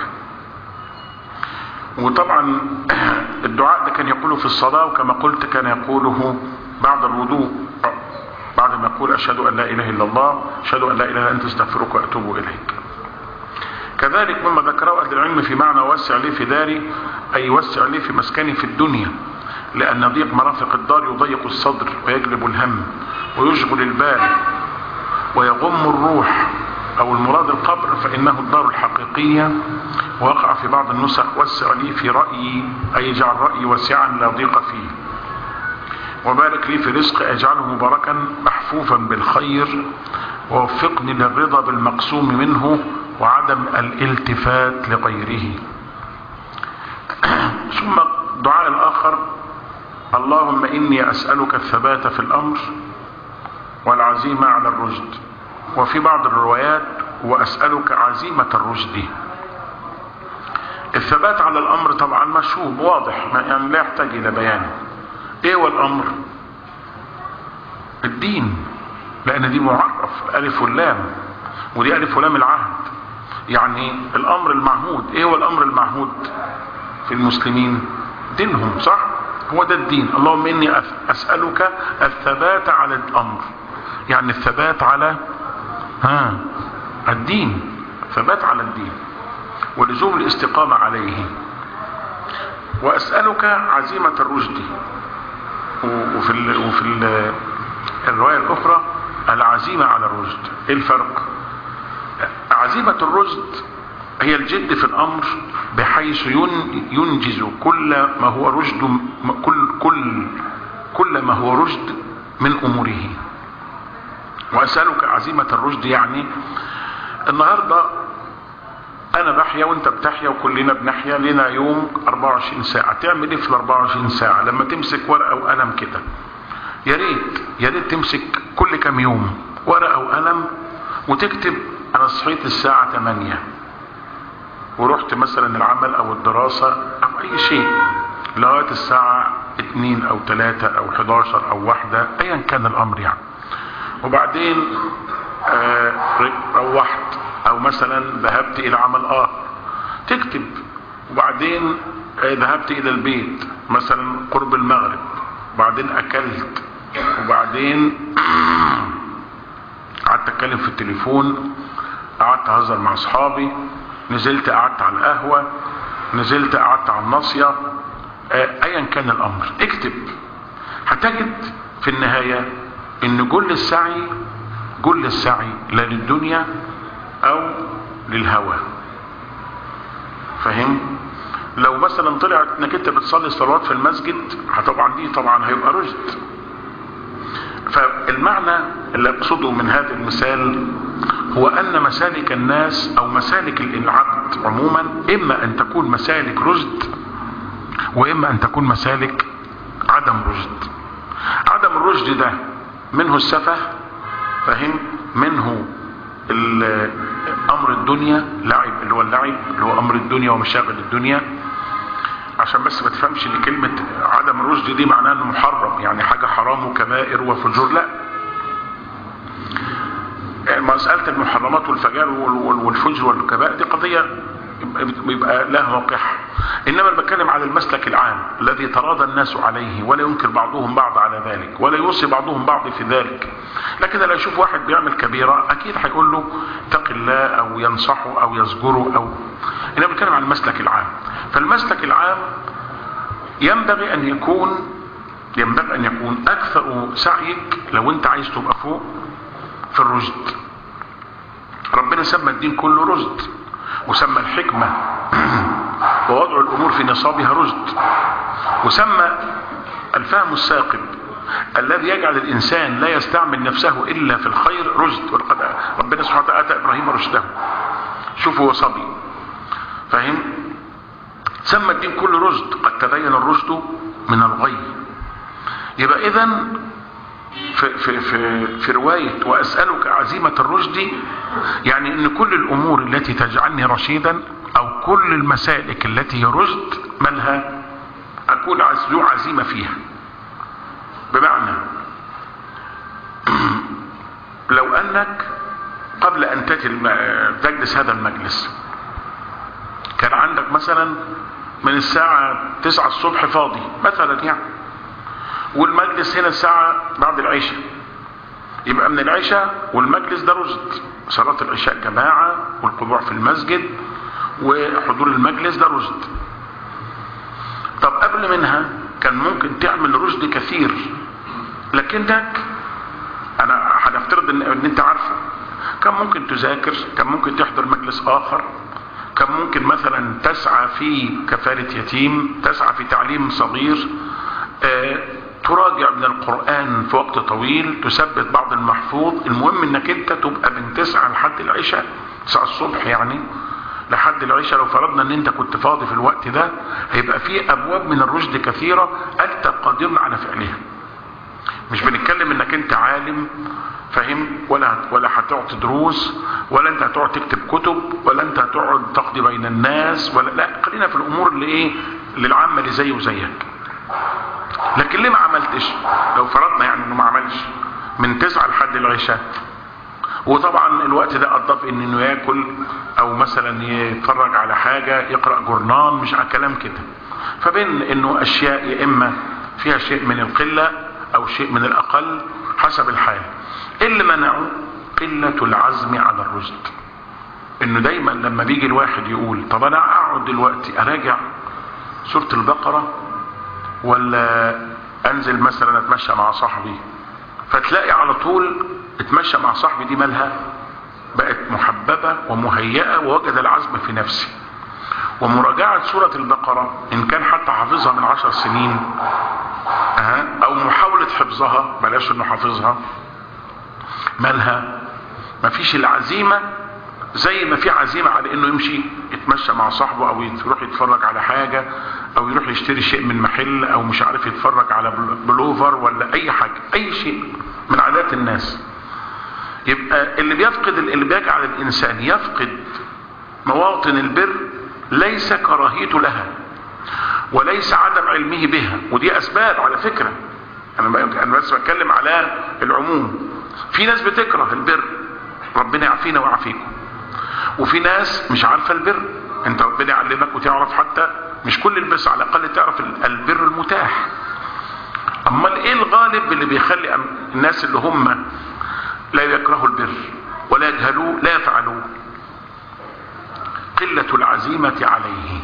وطبعا الدعاء ده كان يقوله في الصلاه، وكما قلت كان يقوله بعد الوضوء، بعد ما يقول اشهد ان لا اله الا الله، اشهد ان لا اله الا انت، استغفرك واتوب اليك. كذلك مما ذكره اهل العلم في معنى وسع لي في داري، اي وسع لي في مسكني في الدنيا، لان ضيق مرافق الدار يضيق الصدر ويجلب الهم ويشغل البال ويغم الروح، او المراد القبر، فانه الدار الحقيقية. ووقع في بعض النسخ وسع لي في رأيي، اي اجعل رأيي واسعا لا ضيق فيه. وبارك لي في رزقي، اجعله مباركا محفوفا بالخير، ووفقني للرضا بالمقسوم منه وعدم الالتفات لغيره. ثم الدعاء الاخر: اللهم اني اسألك الثبات في الامر والعزيمة على الرشد. وفي بعض الروايات: واسألك عزيمة الرشد. الثبات على الامر طبعا مشهور واضح، يعني لا يحتاج الى بيان. ايه هو الامر؟ الدين، لان دي معرف الف واللام، ودي الف ولام العهد. يعني الامر المعهود. ايه هو الامر المعهود في المسلمين؟ دينهم، صح؟ هو ده الدين. اللهم اني اسألك الثبات على الامر، يعني الثبات على الدين، ثبات على الدين ولزوم الاستقامة عليه. واسألك عزيمة الرشد. وفي الرواية الاخرى العزيمة على الرشد. ايه الفرق؟ عزيمة الرشد هي الجد في الامر بحيث ينجز كل ما هو رشد، كل ما هو رشد من اموره. واسألك عزيمة الرشد يعني النهاردة انا بحيا وانت بتحيا وكلنا بنحيا، لنا يوم 24 ساعة. تعمل ايه في ال 24 ساعة؟ لما تمسك ورقة وقلم كده، يا ريت تمسك كل كام يوم ورقة وقلم وتكتب انا صحيت الساعة 8 ورحت مثلا العمل او الدراسة او اي شيء لغاية الساعة 2 او 3 او 11 او 1 ايا كان الامر يعني. وبعدين روحت او مثلا ذهبت الى عمل تكتب. وبعدين ذهبت الى البيت مثلا قرب المغرب، وبعدين اكلت، وبعدين قعدت اتكلم في التليفون، قعدت اهزر مع اصحابي، نزلت قعدت على القهوة، نزلت قعدت على الناصية، ايا كان الامر اكتب. هتجد في النهاية ان كل السعي لا للدنيا او للهوى. فهم؟ لو مثلا طلعت انك انت بتصلي صلوات في المسجد، طبعا دي طبعا هيبقى رشد. فالمعنى اللي اقصده من هذا المثال هو ان مسالك الناس او مسالك العبد عموما اما ان تكون مسالك رشد واما ان تكون مسالك عدم رشد. عدم الرشد ده منه السفه، فهم؟ منه امر الدنيا، لعب اللي هو امر الدنيا ومشاغل الدنيا. عشان بس ما تفهمش ان كلمة عدم الرشد دي معناها انه محرم، يعني حاجة حرام وكبائر وفجور، لا. مسألة المحرمات والفجار والفجر والكبائر دي قضية بيبقى لها موقعها. انما اللي بتكلم على المسلك العام الذي تراضى الناس عليه ولا ينكر بعضهم بعض على ذلك ولا يوصي بعضهم بعض في ذلك. لكن لو يشوف واحد بيعمل كبيرة اكيد هيقول له اتق الله او ينصحه او يزجره او. انما بتكلم عن المسلك العام. فالمسلك العام ينبغي ان يكون اكثر سعيك لو انت عايز تبقى فوق في الرشد. ربنا سمى الدين كله رشد، وسمى الحكمة ووضع الامور في نصابها رشد، وسمى الفهم الثاقب الذي يجعل الانسان لا يستعمل نفسه الا في الخير رشد. ولقد ربنا سبحانه وتعالى اتى ابراهيم رشده، شوفوا هو صبي، فاهم؟ سمى الدين كله رشد، قد تبين الرشد من الغي. يبقى اذا في رواية واسألك عزيمة الرشد يعني ان كل الامور التي تجعلني رشيدا او كل المسالك التي هي رشد مالها اكون ذو عزيمة فيها. بمعنى لو انك قبل ان تجلس هذا المجلس كان عندك مثلا من الساعة 9 الصبح فاضي مثلا يعني، والمجلس هنا الساعة بعد العشاء، يبقى من العشاء والمجلس ده رشد. صلاة العشاء جماعة والقبوع في المسجد وحضور المجلس ده رشد. طب قبل منها كان ممكن تعمل رشد كثير، لكنك انا هنفترض ان انت عارفه، كان ممكن تذاكر، كان ممكن تحضر مجلس اخر، كان ممكن مثلا تسعى في كفالة يتيم، تسعى في تعليم صغير، تراجع من القرآن في وقت طويل، تثبت بعض المحفوظ. المهم انك انت تبقى من 9 لحد العشاء، 9 الصبح يعني لحد العشاء. لو فرضنا ان انت كنت فاضي في الوقت ده هيبقى فيه ابواب من الرشد كثيرة انت قادر على فعلها. مش بنتكلم انك انت عالم، فاهم؟ ولا هتقعد دروس، ولا انت هتقعد تكتب كتب، ولا انت هتقعد تقضي بين الناس، ولا لا. خلينا في الامور اللي ايه، للعامة اللي زي وزيك. لكن ليه ما عملتش؟ لو فرضنا يعني انه ما عملش من 9 لحد العشاء، وطبعا الوقت ده قضى في انه ياكل او مثلا يتفرج على حاجة، يقرأ جورنال، مش على كلام كده. فبين انه اشياء يا اما فيها شيء من القلة او شيء من الاقل حسب الحال. اللي منعه قلة العزم على الرشد. انه دايما لما بيجي الواحد يقول طب انا اقعد دلوقتي اراجع سورة البقرة ولا انزل مثلا اتمشى مع صاحبي، فتلاقي على طول اتمشى مع صاحبي دي مالها بقت محببة ومهيئة، ووجد العزم في نفسه. ومراجعة سورة البقرة إن كان حتى حافظها من 10 سنين أو محاولة حفظها، بلاش إنه حافظها، مالها؟ مفيش العزيمة زي ما في عزيمة على إنه يمشي يتمشى مع صاحبه، أو يروح يتفرج على حاجة، أو يروح يشتري شيء من محل، أو مش عارف يتفرج على بلوفر ولا أي حاجة، أي شيء من عادات الناس. يبقى اللي بيجعل الإنسان يفقد مواطن البر ليس كراهيته لها، وليس عدم علمه بها، ودي أسباب على فكرة. أنا بس بتكلم على العموم. في ناس بتكره البر، ربنا يعافينا ويعافيكم. وفي ناس مش عارفة البر. انت ربنا يعلمك وتعرف، حتى مش كل البس، على الأقل تعرف البر المتاح. أما ايه الغالب اللي بيخلي الناس اللي هم لا يكرهوا البر ولا يجهلوه لا يفعلوه؟ قلة العزيمة عليه.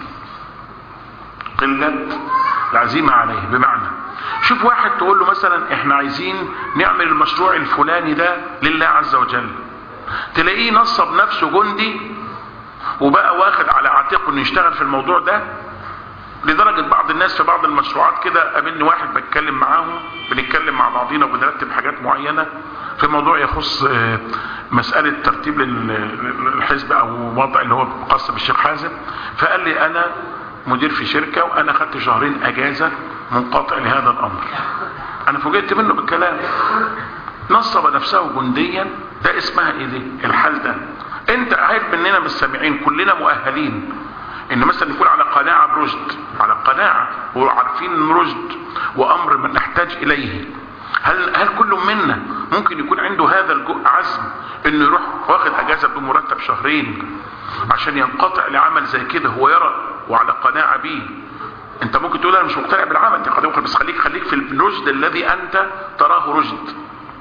قلة العزيمة عليه بمعنى، شوف واحد تقول له مثلا احنا عايزين نعمل المشروع الفلاني ده لله عز وجل، تلاقيه نصب نفسه جندي وبقى واخد على عاتقه انه يشتغل في الموضوع ده. لدرجة بعض الناس في بعض المشروعات كده، قابلني واحد بتكلم معاهم، بنتكلم مع بعضينا وبنرتب حاجات معينة في موضوع يخص مسألة ترتيب الحزب او وضع اللي هو خاص بالشيخ حازم. فقال لي انا مدير في شركة وانا خدت 2 شهرين اجازة منقطع لهذا الامر. انا فوجئت منه بالكلام. نصب نفسه جنديا. ده اسمها ايه دي الحال ده؟ انت قاعد مننا مستمعين كلنا مؤهلين ان مثلا يكون على قناعة برشد، على قناعة وعارفين ان رشد وامر من نحتاج اليه. هل كل منا ممكن يكون عنده هذا عزم انه يروح واخد اجازة بمرتب 2 شهرين عشان ينقطع لعمل زي كده هو يرى وعلى قناعة بيه؟ انت ممكن تقول انا مش مقتنع بالعمل، انت قد بس خليك في الرشد الذي انت تراه رشد.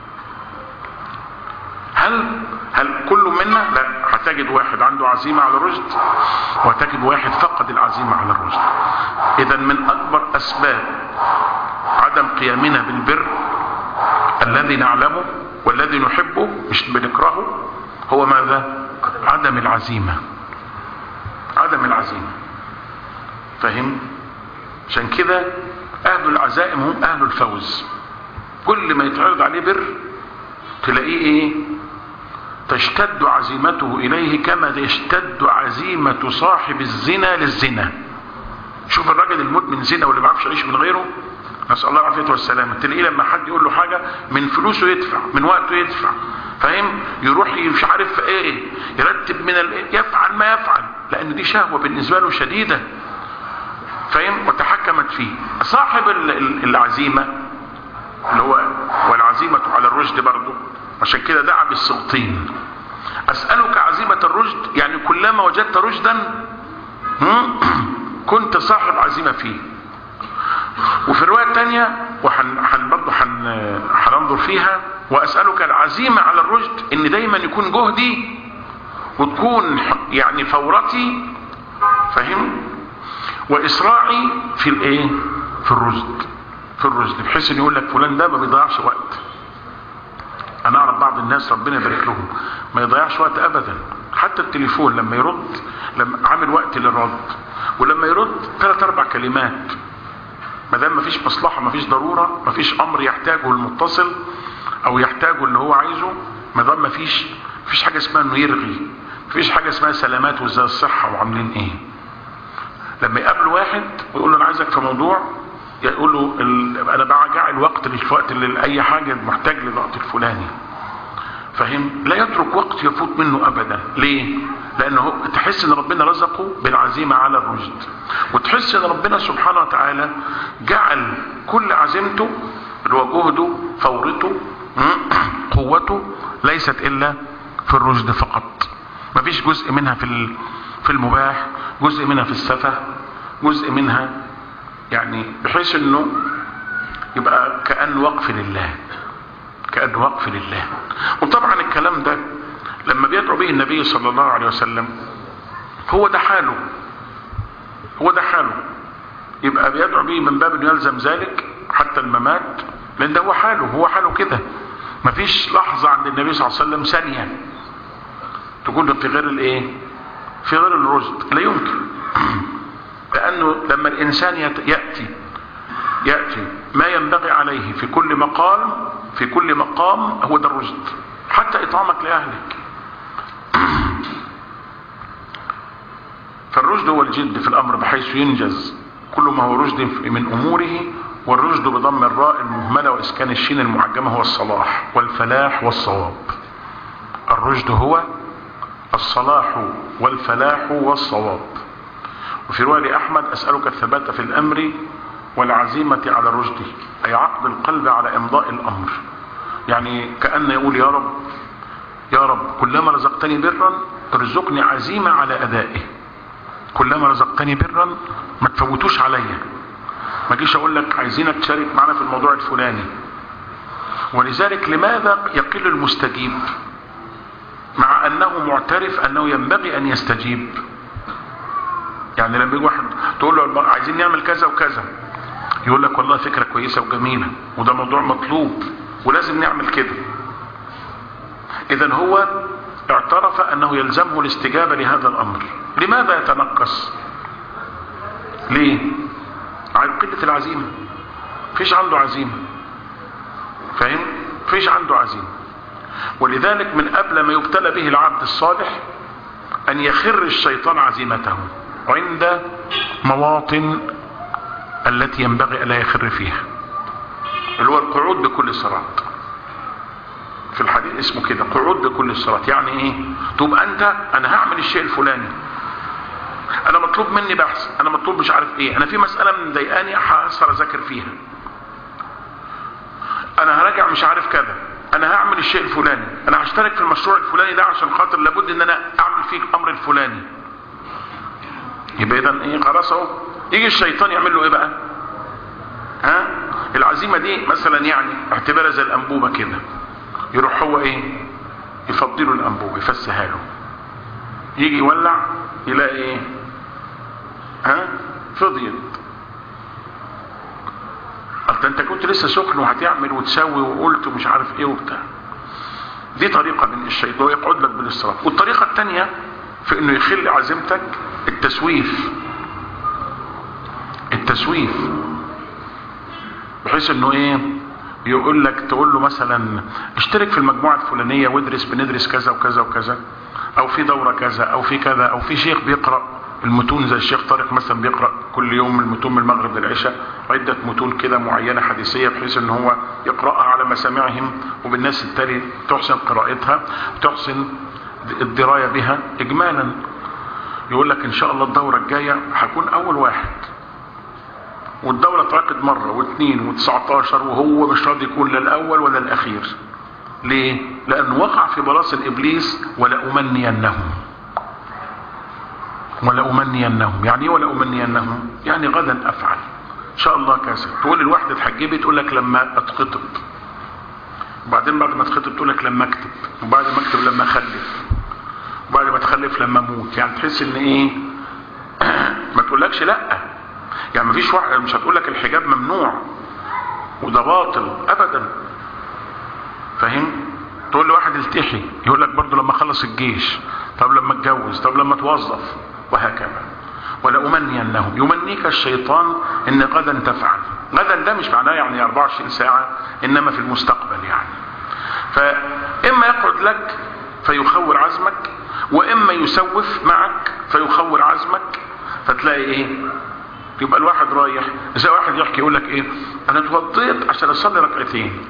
هل كل منا؟ لا، هتجد واحد عنده عزيمة على الرشد وهتجد واحد فقد العزيمة على الرشد. اذا من اكبر اسباب عدم قيامنا بالبر الذي نعلمه والذي نحبه مش بنكرهه هو ماذا؟ عدم العزيمة. عدم العزيمة. فهم؟ عشان كده اهل العزائم هم اهل الفوز. كل ما يتعرض عليه بر تلاقيه ايه؟ تشتد عزيمته اليه كما تشتد عزيمة صاحب الزنا للزنا. شوف الراجل المدمن زنا واللي ما بيعرفش يعيش من غيره، نسأل الله العافية والسلامة، تلاقيه لما حد يقول له حاجة من فلوسه يدفع، من وقته يدفع، فاهم؟ يروح مش عارف ايه، يرتب يفعل ما يفعل، لان دي شهوة بالنسبة له شديدة، فاهم؟ وتحكمت فيه. صاحب العزيمة اللي هو والعزيمة على الرشد برضه، عشان كده دعا بالسلطين. اسألك عزيمة الرشد، يعني كلما وجدت رشدا كنت صاحب عزيمة فيه. وفي الرواية الثانية برضه هننظر فيها، واسألك العزيمة على الرشد، ان دايما يكون جهدي وتكون يعني فورتي، فاهم؟ واسراعي في الايه؟ في الرشد، بحيث ان يقول لك فلان ده ما بيضيعش وقت. انا اعرف بعض الناس ربنا يبارك لهم ما يضيعش وقت ابدا. حتى التليفون لما يرد، لما عامل وقت للرد، ولما يرد 3-4 كلمات، ما دام مفيش مصلحة، مفيش ضرورة، مفيش امر يحتاجه المتصل او يحتاجه اللي هو عايزه، ما دام مفيش حاجة اسمها انه يرغي، مفيش حاجة اسمها سلامات وازاي الصحة وعاملين ايه. لما يقابل واحد ويقول له انا عايزك في موضوع، يقول له انا بجعل وقت للوقت اللي اي حاجة محتاج للوقت الفلاني، فاهم؟ لا يترك وقت يفوت منه ابدا. ليه؟ لانه تحس ان ربنا رزقه بالعزيمة على الرشد، وتحس ان ربنا سبحانه وتعالى جعل كل عزيمته اللي هو جهده، فورته، قوته، ليست الا في الرشد فقط. مفيش جزء منها في المباح، جزء منها في السفه، جزء منها يعني بحيث انه يبقى كأنه وقف لله، كأنه وقف لله. وطبعا الكلام ده لما بيدعو به النبي صلى الله عليه وسلم هو ده حاله، يبقى بيدعو به من باب انه يلزم ذلك حتى الممات، لان ده هو حاله كده. مفيش لحظة عند النبي صلى الله عليه وسلم ثانية تكون في غير الايه؟ في غير الرشد، لا يمكن. لانه لما الانسان يأتي ما ينبغي عليه في كل مقام هو ده الرشد، حتى اطعامك لاهلك. فالرشد هو الجد في الامر بحيث ينجز كل ما هو رشد من اموره. والرشد بضم الراء المهملة واسكان الشين المعجمة هو الصلاح والفلاح والصواب. الرشد هو الصلاح والفلاح والصواب. وفي رواية أحمد: أسألك الثبات في الأمر والعزيمة على الرشد، أي عقد القلب على إمضاء الأمر. يعني كأن يقول: يا رب كلما رزقتني برا ارزقني عزيمة على أدائه. كلما رزقتني برا ما تفوتوش عليا، ما جيش أقول لك عايزينك تشارك معنا في الموضوع الفلاني. ولذلك لماذا يقل المستجيب مع أنه معترف أنه ينبغي أن يستجيب؟ يعني لما يجي واحد تقول له عايزين نعمل كذا وكذا، يقول لك والله فكرة كويسة وجميلة وده موضوع مطلوب ولازم نعمل كده. إذن هو اعترف أنه يلزمه الاستجابة لهذا الأمر. لماذا يتنقص؟ ليه؟ عن قلة العزيمة. فيش عنده عزيمة، فاهم؟ فيش عنده عزيمة. ولذلك من قبل ما يبتلى به العبد الصالح أن يخر الشيطان عزيمته عند مواطن التي ينبغي ألا يخر فيها، اللي هو القعود بكل صراط. في الحديث اسمه كده، قعود بكل صراط. يعني ايه؟ تبقى انا هعمل الشيء الفلاني، انا مطلوب مني بحث، انا مطلوب مش عارف ايه، انا في مسألة مضايقاني هسهر اذاكر فيها، انا هراجع مش عارف كذا، انا هعمل الشيء الفلاني، انا هشترك في المشروع الفلاني ده عشان خاطر لابد ان انا اعمل فيه الامر الفلاني. يبقى اذا ايه؟ خلاص اهو يجي الشيطان يعمل له ايه بقى؟ العزيمة دي مثلا يعني اعتبرها زي الانبوبة كده، يروح هو ايه؟ يفضله الانبوبة، يفسها له، يجي يولع يلاقي ايه؟ فضيت. قلت انت كنت لسه سخن وهتعمل وتسوي وقلت ومش عارف ايه وبتاع. دي طريقة من الشيطان يقعد لك بالاسراف. والطريقة التانية في انه يخل عزيمتك التسويف. بحيث انه ايه؟ يقول لك، تقول له مثلا اشترك في المجموعة الفلانية وادرس، بندرس كذا وكذا وكذا، او في دورة كذا، او في كذا، او في شيخ بيقرأ المتون زي الشيخ طارق مثلا بيقرأ كل يوم المتون من المغرب للعشاء، عدة متون كده معينة حديثية، بحيث ان هو يقرأها على مسامعهم وبالناس التالي تحسن قراءتها وتحسن الدراية بها اجمالا. يقول لك ان شاء الله الدورة الجاية هكون اول واحد، والدولة تعقد مرة واثنين و19 وهو مش راضي يكون لا الاول ولا الاخير. ليه؟ لانه وقع في براس الابليس ولأمنينهم. يعني ايه ولأمنينهم؟ يعني غدا افعل ان شاء الله كذا. تقول الواحدة تحجبي تقول لك لما اتخطب، وبعدين بعد ما اتخطب تقول لك لما اكتب، وبعد ما اكتب لما اخلف، وبعد ما تخلف لما اموت. يعني تحس ان ايه؟ ما تقولكش لا، يعني مفيش واحد مش هتقول لك الحجاب ممنوع وده باطل ابدا، فاهم؟ تقول لواحد التحي يقول لك برضه لما اخلص الجيش، طب لما اتجوز، طب لما اتوظف، وهكذا. ولأمنينهم، يمنيك الشيطان ان غدا تفعل. غدا ده مش معناه يعني 24 ساعة، انما في المستقبل يعني. فاما يقعد لك فيخور عزمك، واما يسوف معك فيخور عزمك. فتلاقي ايه؟ يبقى الواحد رايح زي واحد يحكي يقول لك ايه؟ انا اتوضيت عشان اصلي ركعتين،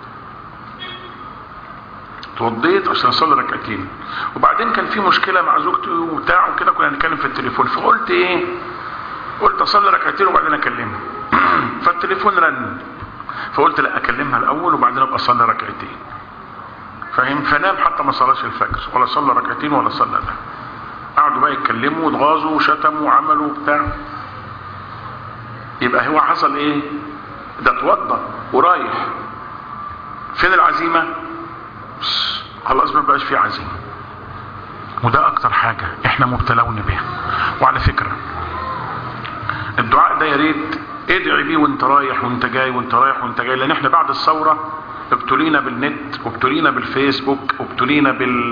وبعدين كان في مشكلة مع زوجتي وبتاع وكده، كنا هنتكلم في التليفون، فقلت ايه؟ قلت اصلي ركعتين وبعدين اكلمها. فالتليفون رن، فقلت لا اكلمها الاول وبعدين ابقى اصلي ركعتين، فاهم؟ فنام حتى ما صلاش الفجر ولا صلى ركعتين ولا صلى ده. قعدوا بقى يتكلموا واتغاظوا وشتموا وعملوا وبتاع. يبقى هو حصل ايه؟ ده اتوضى ورايح. فين العزيمة؟ خلاص ما بقاش فيه عزيمة. وده اكتر حاجة احنا مبتلون بها. وعلى فكرة الدعاء ده يا ريت ادعي بيه وانت رايح وانت جاي، لان احنا بعد الثورة ابتلينا بالنت وابتلينا بالفيسبوك وابتلينا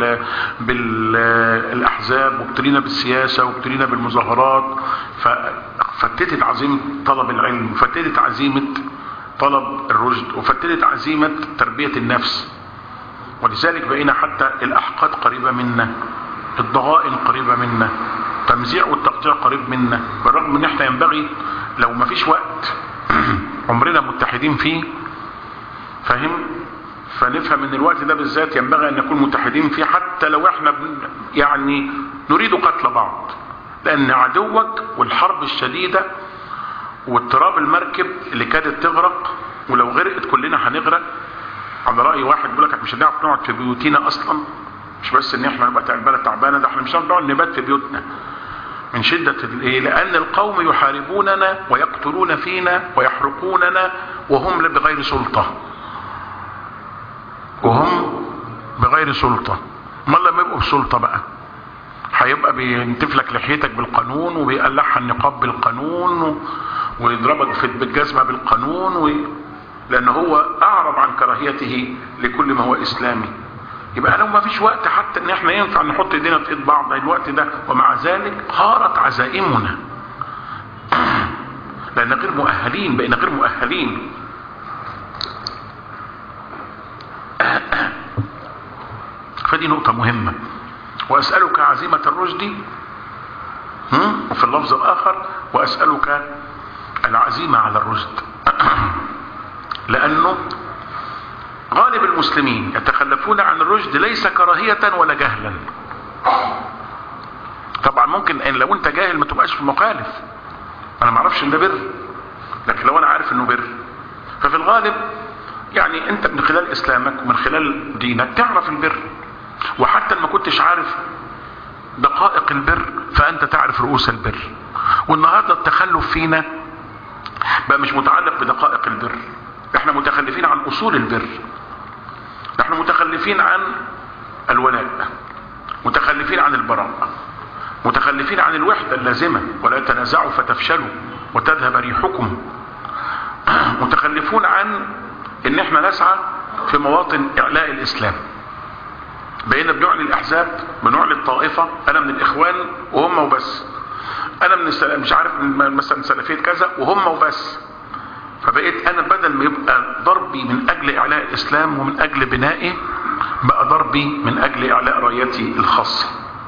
بالاحزاب، وابتلينا بالسياسة، وابتلينا بالمظاهرات، ففتتت عزيمة طلب العلم، وفتتت عزيمة طلب الرشد، وفتتت عزيمة تربية النفس. ولذلك بقينا حتى الاحقاد قريبة منا، الضغائن قريبة منا، التمزيع والتقطيع قريب منا، بالرغم ان احنا ينبغي لو ما فيش وقت عمرنا متحدين فيه، فاهم؟ فنفهم ان الوقت ده بالذات ينبغي ان نكون متحدين فيه، حتى لو احنا يعني نريد قتل بعض، لان عدوك والحرب الشديدة واضطراب المركب اللي كادت تغرق، ولو غرقت كلنا هنغرق. على رأي واحد بيقول لك مش هنعرف نقعد في بيوتنا اصلا، مش بس ان احنا نبقى البلد تعبانه، ده احنا مش هنعرف نقعد نبات في بيوتنا من شدة الايه، لان القوم يحاربوننا ويقتلون فينا ويحرقوننا وهم بغير سلطة، وهم بغير سلطة. ما لما يبقوا بسلطة بقى هيبقى بينتفلك لحيتك بالقانون، وبيقلعها النقاب بالقانون، ويضربك بالجزمة بالقانون، لان هو اعرض عن كراهيته لكل ما هو اسلامي. يبقى لو ما فيش وقت حتى ان احنا ينفع نحط ايدينا في ايد بعض الوقت ده، ومع ذلك خارت عزائمنا لان غير مؤهلين، بقينا غير مؤهلين. فدي نقطة مهمة. واسألك عزيمة الرشد، وفي اللفظ الاخر واسألك العزيمة على الرشد لانه غالب المسلمين يتخلفون عن الرشد ليس كراهية ولا جهلا. طبعا ممكن ان لو انت جاهل ما تبقاش في مخالف، انا ما اعرفش ان ده بر، لكن لو انا عارف انه بر، ففي الغالب يعني انت من خلال اسلامك ومن خلال دينك تعرف البر، وحتى ما كنتش عارف دقائق البر فانت تعرف رؤوس البر. والنهارده التخلف فينا بقى مش متعلق بدقائق البر، احنا متخلفين عن اصول البر، نحن متخلفين عن الولاء، متخلفين عن البراء، متخلفين عن الوحدة اللازمة، ولا تنازعوا فتفشلوا وتذهب ريحكم، متخلفون عن ان احنا نسعى في مواطن اعلاء الاسلام. بقينا بنعلي الاحزاب، بنعلي الطائفة، انا من الاخوان وهم وبس، انا من مش عارف مثلا سلفية كذا وهم وبس. فبقيت انا بدل ما يبقى ضربي من اجل اعلاء الاسلام ومن اجل بنائه، بقى ضربي من اجل اعلاء رايتي الخاصة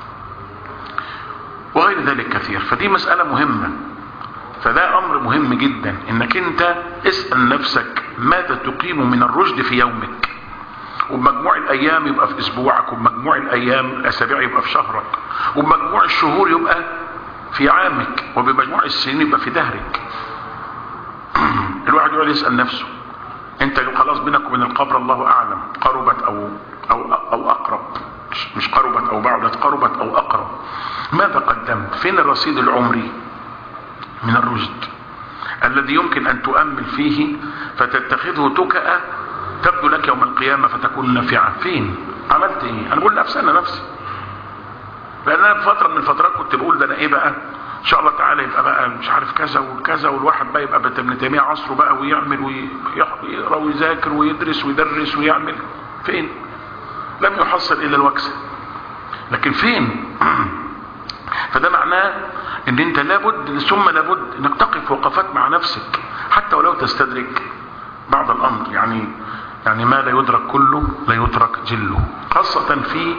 وغير ذلك كثير. فدي مسألة مهمة، فده امر مهم جدا انك انت اسأل نفسك ماذا تقيم من الرشد في يومك، وبمجموع الايام يبقى في اسبوعك، وبمجموع الايام الاسابيع يبقى في شهرك، وبمجموع الشهور يبقى في عامك، وبمجموع السنين يبقى في دهرك. الواحد يقعد يسأل نفسه، انت خلاص بينك وبين القبر الله اعلم قربت او اقرب، مش قربت او بعدت، قربت او اقرب، ماذا قدمت؟ فين الرصيد العمري من الرشد الذي يمكن ان تؤمل فيه فتتخذه تكأة تبدو لك يوم القيامة فتكون نافعة؟ فين؟ عملت ايه؟ انا بقول نفسي، انا نفسي، لان انا بفترة من الفترات كنت بقول ده انا ايه بقى ان شاء الله تعالى يبقى بقى مش عارف كذا وكذا، والواحد بقى يبقى ابن تيمية عصره بقى، ويعمل ويقرا ويذاكر ويدرس ويدرس ويعمل. فين؟ لم يحصل الا الوكسة، لكن فين؟ فده معناه ان انت لابد ثم لابد انك تقف وقفات مع نفسك حتى ولو تستدرك بعض الامر. يعني ما لا يدرك كله لا يترك جله، خاصة في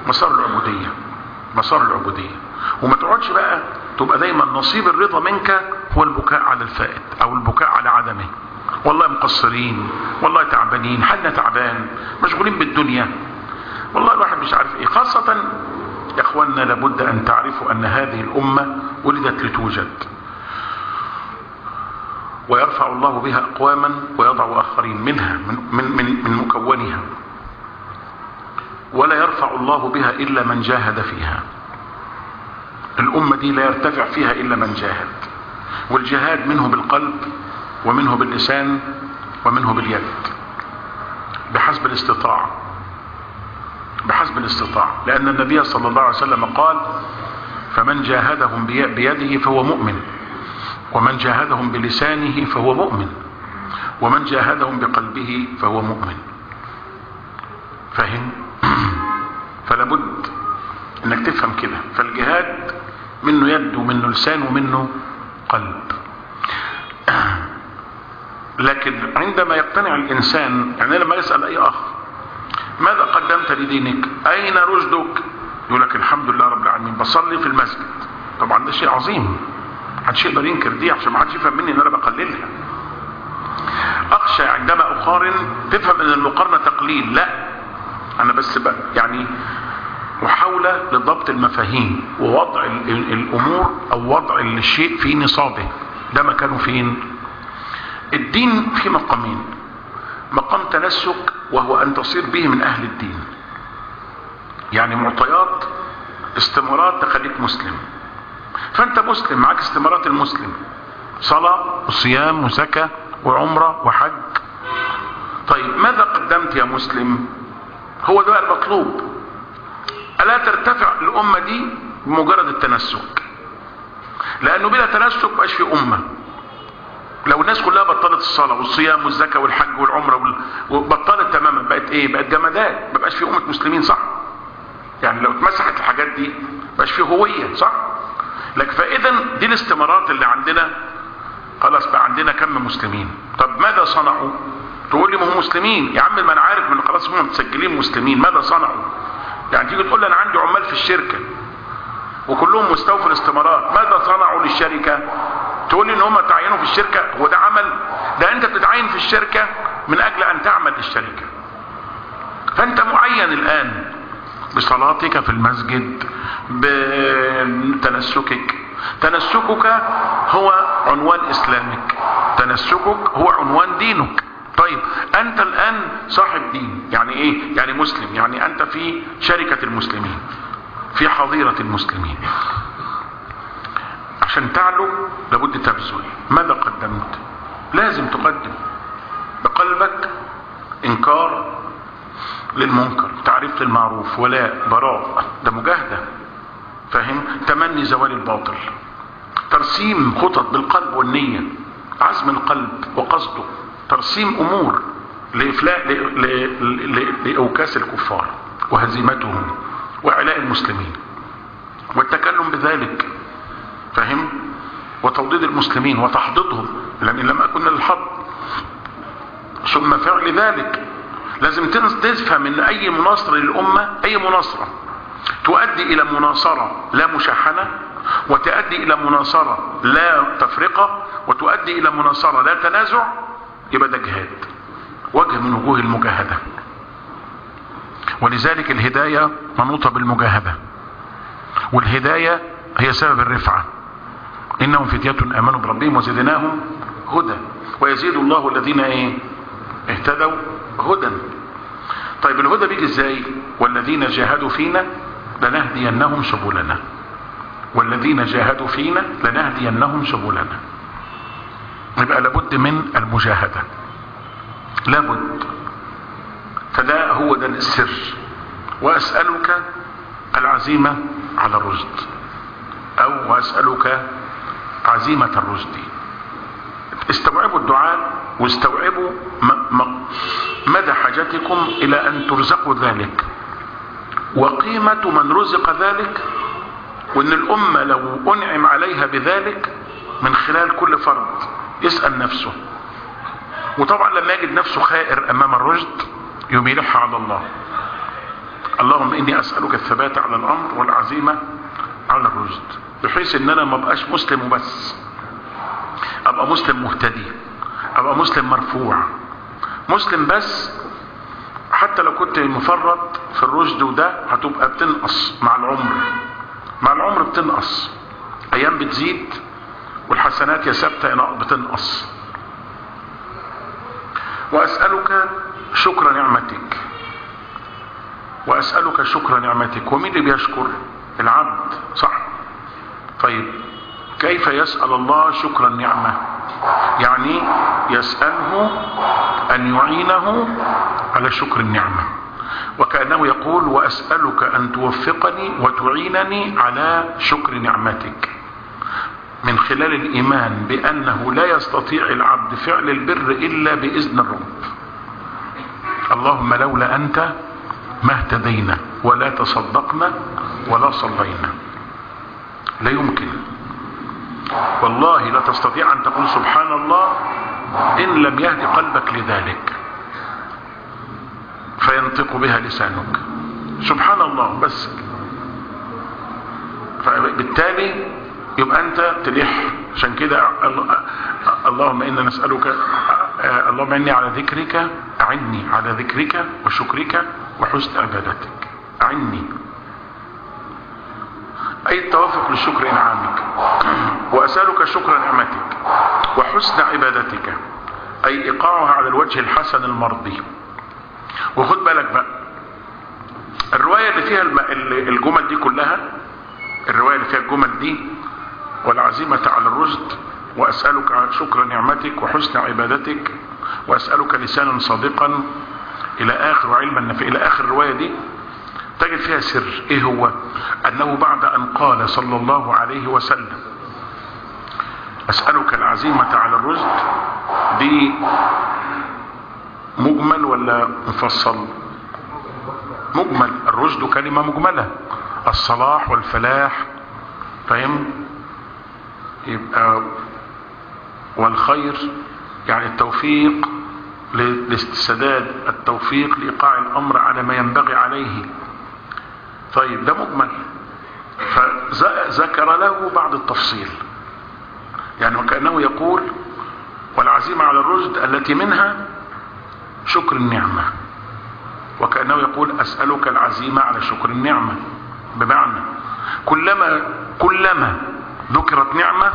مسار العبودية. وما تقعدش بقى تبقى دايما نصيب الرضا منك هو البكاء على الفائت او البكاء على عدمه، والله مقصرين، والله تعبانين، حالنا تعبان، مشغولين بالدنيا، والله الواحد مش عارف ايه. خاصة يا اخواننا لابد ان تعرفوا ان هذه الامة ولدت لتوجد، ويرفع الله بها اقواما ويضع اخرين منها من مكونها، ولا يرفع الله بها الا من جاهد فيها. الامة دي لا يرتفع فيها الا من جاهد، والجهاد منه بالقلب ومنه باللسان ومنه باليد بحسب الاستطاعة، لان النبي صلى الله عليه وسلم قال فمن جاهدهم بيده فهو مؤمن، ومن جاهدهم بلسانه فهو مؤمن، ومن جاهدهم بقلبه فهو مؤمن. فهم؟ فلا بد انك تفهم كده. فالجهاد منه يد ومنه لسان ومنه قلب. لكن عندما يقتنع الانسان، يعني لما يسأل اي اخ ماذا قدمت لدينك، اين رشدك، يقول لك الحمد لله رب العالمين بصلي في المسجد. طبعا ده شيء عظيم، محدش يقدر ينكر دي، عشان محدش يفهم مني ان انا بقللها. اخشى عندما اقارن تفهم ان المقارنة تقليل، لا، انا بس بقى يعني محاولة لضبط المفاهيم ووضع الامور او وضع الشيء في نصابه. ده مكانه فين؟ الدين في مقامين: مقام تنسك وهو ان تصير به من اهل الدين، يعني معطيات استمارات تخليك مسلم، فانت مسلم، معك استمارات المسلم، صلاة وصيام وزكاة وعمرة وحج. طيب ماذا قدمت يا مسلم؟ هو ده المطلوب. ألا ترتفع الأمة دي بمجرد التنسك، لأنه بلا تنسك مبقاش في أمة. لو الناس كلها بطلت الصلاة والصيام والزكاة والحج والعمرة وبطلت تماما، بقت ايه؟ بقت جمادات، مبقاش في أمة مسلمين، صح؟ يعني لو اتمسحت الحاجات دي مبقاش في هوية، صح؟ لكن فإذا دي الاستمارات اللي عندنا، خلاص بقى عندنا كم مسلمين. طب ماذا صنعوا؟ تقول لي ما هم مسلمين يا عم، ما انا عارف من خلاص هم متسجلين مسلمين. ماذا صنعوا؟ يعني تيجي تقول لي انا عندي عمال في الشركة وكلهم مستوفي الاستمارات، ماذا صنعوا للشركة؟ تقول لي ان هم تعينوا في الشركة. هو ده عمل؟ ده انت بتتعين في الشركة من اجل ان تعمل للشركة. فانت معين الان بصلاتك في المسجد، بتنسكك. تنسكك هو عنوان اسلامك، تنسكك هو عنوان دينك. طيب انت الان صاحب دين، يعني ايه؟ يعني مسلم، يعني انت في شركة المسلمين، في حظيرة المسلمين. عشان تعلو لابد تبذل. ماذا قدمت؟ لازم تقدم بقلبك انكار للمنكر، تعريف للمعروف، ولاء، براء، ده مجاهدة، فاهم؟ تمني زوال الباطل، ترسيم خطط بالقلب والنية، عزم القلب وقصده، ترسيم امور لإفلاء لأوكاس الكفار وهزيمتهم وإعلاء المسلمين والتكلم بذلك، فاهم؟ وتوضيد المسلمين وتحضيضهم، لأن لم أكن للحض. ثم فعل ذلك لازم تفهم ان اي مناصرة للأمة، اي مناصرة تؤدي الى مناصرة لا مشاحنة، وتؤدي الى مناصرة لا تفرقة، وتؤدي الى مناصرة لا تنازع، يبقى ده جهاد، وجه من وجوه المجاهدة. ولذلك الهداية منوطة بالمجاهدة، والهداية هي سبب الرفعة. إنهم فتية آمنوا بربهم وزدناهم هدى ويزيد الله الذين اهتدوا هدى. طيب الهدى بيجي ازاي؟ والذين جاهدوا فينا لنهدينهم سبلنا، والذين جاهدوا فينا لنهدينهم سبلنا. يبقى لابد من المجاهدة، لابد. فده هو ده السر. وأسألك العزيمة على الرشد، أو وأسألك عزيمة الرشد. استوعبوا الدعاء واستوعبوا مدى حاجتكم إلى أن ترزقوا ذلك، وقيمة من رزق ذلك، وأن الأمة لو أنعم عليها بذلك من خلال كل فرد يسأل نفسه. وطبعا لما يجد نفسه خائر أمام الرشد يوم يلح على الله: اللهم إني أسألك الثبات على الأمر والعزيمة على الرشد، بحيث أن أنا ما بقاش مسلم وبس، أبقى مسلم مهتدي، أبقى مسلم مرفوع. مسلم بس حتى لو كنت مفرط في الرشد، وده هتبقى بتنقص مع العمر، مع العمر بتنقص، أيام بتزيد والحسنات يا ثابتة بتنقص. وأسألك شكر نعمتك، وأسألك شكر نعمتك. ومين اللي بيشكر؟ العبد، صح؟ طيب كيف يسأل الله شكر النعمة؟ يعني يسأله أن يعينه على شكر النعمة، وكأنه يقول: وأسألك أن توفقني وتعينني على شكر نعمتك، من خلال الإيمان بأنه لا يستطيع العبد فعل البر إلا بإذن الرب. اللهم لولا أنت ما اهتدينا ولا تصدقنا ولا صلينا. لا يمكن والله لا تستطيع أن تقول سبحان الله إن لم يهدي قلبك لذلك فينطق بها لسانك سبحان الله بس. فبالتالي يبقى أنت تلح. عشان كده اللهم إنا نسألك، اللهم إني على ذكرك، أعني على ذكرك وشكرك وحسن عبادتك. أعني أي التوافق للشكر إنعامك، وأسألك شكر نعمتك وحسن عبادتك، أي إيقاعها على الوجه الحسن المرضي. وخد بالك بقى الرواية اللي فيها الجمل دي كلها، الرواية اللي فيها الجمل دي والعزيمة على الرشد وأسألك شكر نعمتك وحسن عبادتك وأسألك لسانا صادقا إلى آخر وعلما نافعا إلى آخر الرواية دي، تجد فيها سر. إيه هو؟ أنه بعد أن قال صلى الله عليه وسلم أسألك العزيمة على الرشد، دي مجمل ولا مفصل؟ مجمل. الرشد كلمة مجملة، الصلاح والفلاح، فاهم؟ يبقى والخير يعني التوفيق للسداد، التوفيق لإيقاع الأمر على ما ينبغي عليه. طيب ده مجمل، فذكر له بعض التفصيل، يعني وكأنه يقول والعزيمة على الرشد التي منها شكر النعمة، وكأنه يقول أسألك العزيمة على شكر النعمة، بمعنى كلما ذكرت نعمة،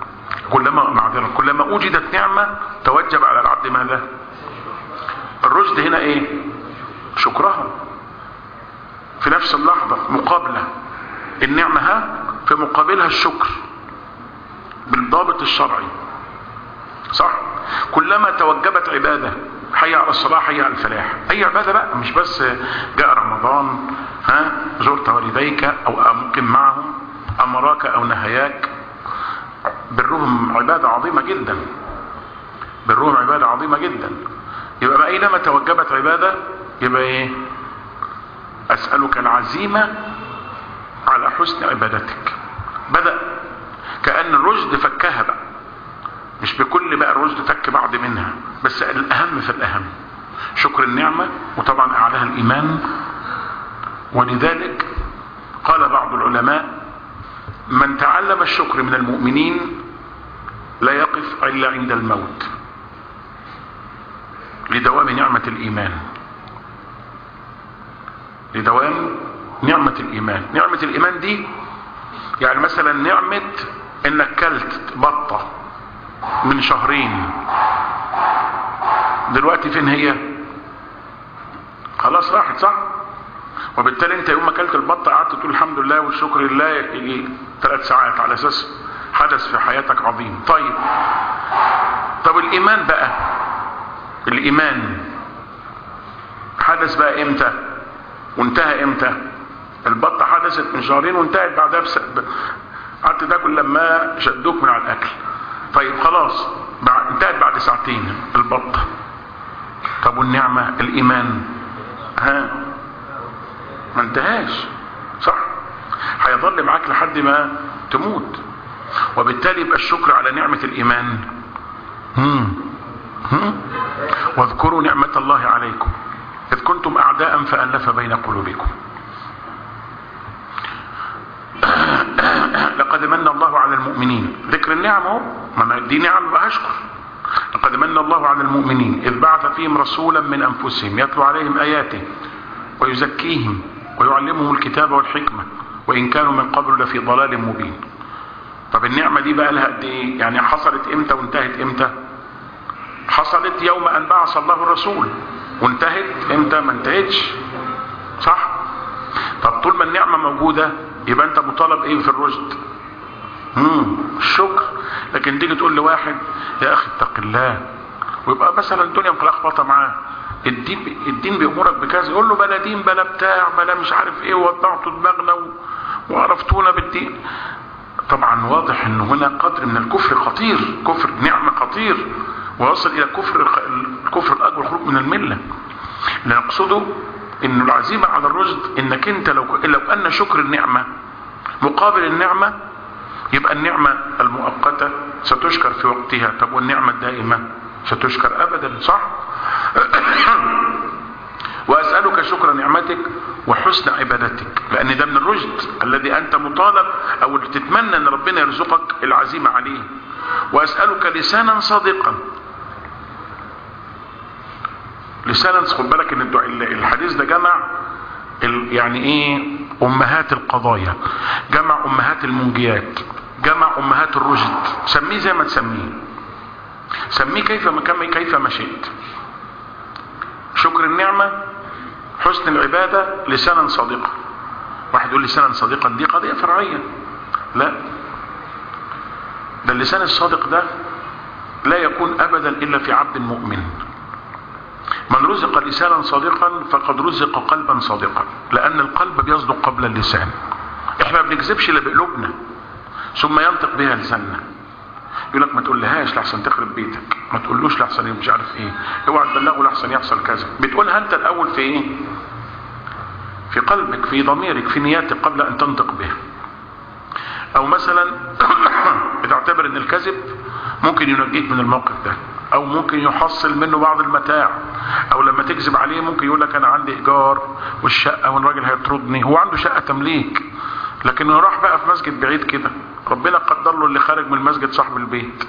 كلما وجدت نعمة توجب على العبد ماذا؟ الرشد هنا ايه؟ شكرها في نفس اللحظة، مقابلة النعمة في مقابلها الشكر بالضابط الشرعي، صح؟ كلما توجبت عبادة، حي على الصلاة حي على الفلاح، اي عبادة بقى، مش بس جاء رمضان زرت والديك او امقم معهم، امراك او نهياك، برهم عبادة عظيمة جدا، برهم عبادة عظيمة جدا. يبقى اينما توجبت عبادة يبقى ايه؟ أسألك العزيمة على حسن عبادتك. بدأ كأن الرشد فكها بقى، مش بكل بقى الرشد فك بعض منها، بس الأهم في الأهم شكر النعمة، وطبعا أعلاها الإيمان. ولذلك قال بعض العلماء من تعلم الشكر من المؤمنين لا يقف إلا عند الموت لدوام نعمة الإيمان، لدوام نعمة الإيمان. نعمة الإيمان دي يعني مثلا نعمة إنك كلت بطة من شهرين، دلوقتي فين هي؟ خلاص راحت، صح؟ وبالتالي انت يوم ما كلت البطة قعدت تقول الحمد لله والشكر لله يجي 3 ساعات على اساس حدث في حياتك عظيم. طب الإيمان بقى، الإيمان حدث بقى امتى وانتهى امتى؟ البطة حدثت من شهرين وانتهت بعدها قعدت تاكل لما شدوك من على الاكل. طيب خلاص انتهت بعد 2 ساعتين البطة. طب والنعمة الإيمان ما انتهاش، صح؟ هيظل معاك لحد ما تموت. وبالتالي يبقى الشكر على نعمة الإيمان. واذكروا نعمة الله عليكم إذ كنتم أعداء فألف بين قلوبكم. لقد من الله على المؤمنين، ذكر النعمة دي نعم بقى أشكر. لقد من الله على المؤمنين إذ بعث فيهم رسولا من أنفسهم يتلو عليهم آياته ويزكيهم ويعلمهم الكتاب والحكمة وإن كانوا من قبل لفي ضلال مبين. طب النعمة دي بقى لها قد إيه؟ يعني حصلت إمتى وانتهت إمتى؟ حصلت يوم أن بعث الله الرسول، وانتهت إمتى؟ ما انتهتش، صح؟ طب طول ما النعمة موجودة يبقى أنت مطالب إيه في الرشد؟ الشكر. لكن تيجي تقول لواحد يا أخي اتق الله، ويبقى مثلا الدنيا ملخبطة معاه، الدين بيأمرك بكذا، يقول له بلا دين بلا بتاع بلا مش عارف ايه، ووضعتوا دماغنا وعرفتونا بالدين. طبعا واضح ان هنا قدر من الكفر خطير، كفر نعمة خطير، ويصل الى الكفر الاكبر، الخروج من الملة. اللي نقصده انه العزيمة على الرشد انك انت لو ان شكر النعمة مقابل النعمة، يبقى النعمة المؤقتة ستشكر في وقتها. طب والنعمة الدائمة ستشكر ابدا، صح؟ واسألك شكر نعمتك وحسن عبادتك، لان ده من الرشد الذي انت مطالب او تتمنى ان ربنا يرزقك العزيمة عليه. واسألك لسانا صادقا. لسانا، خد بالك ان الحديث ده جمع يعني ايه امهات القضايا، جمع امهات المنجيات، جمع امهات الرشد. سميه زي ما تسميه، سميه كيف ما شئت. شكر النعمة، حسن العبادة، لسانا صادقا. واحد يقول لسانا صادقا دي قضية فرعية، لا، ده اللسان الصادق ده لا يكون ابدا الا في عبد مؤمن. من رزق لسانا صادقا فقد رزق قلبا صادقا، لان القلب بيصدق قبل اللسان. احنا ما بنكذبش الا بقلوبنا ثم ينطق بها لساننا. يقول لك ما تقولهاش لحسن تخرب بيتك، ما تقولوش لحسن مش عارف ايه، اوعى تبلغه لحسن يحصل كذا. بتقولها انت الاول في ايه؟ في قلبك، في ضميرك، في نياتك قبل ان تنطق بها. او مثلا بتعتبر ان الكذب ممكن ينجيك من الموقف ده، او ممكن يحصل منه بعض المتاع، او لما تكذب عليه ممكن يقول لك انا عندي ايجار والشقه والراجل هيطردني. هو عنده شقه تمليك، لكنه راح بقى في مسجد بعيد كده، ربنا قدر له اللي خارج من المسجد صاحب البيت،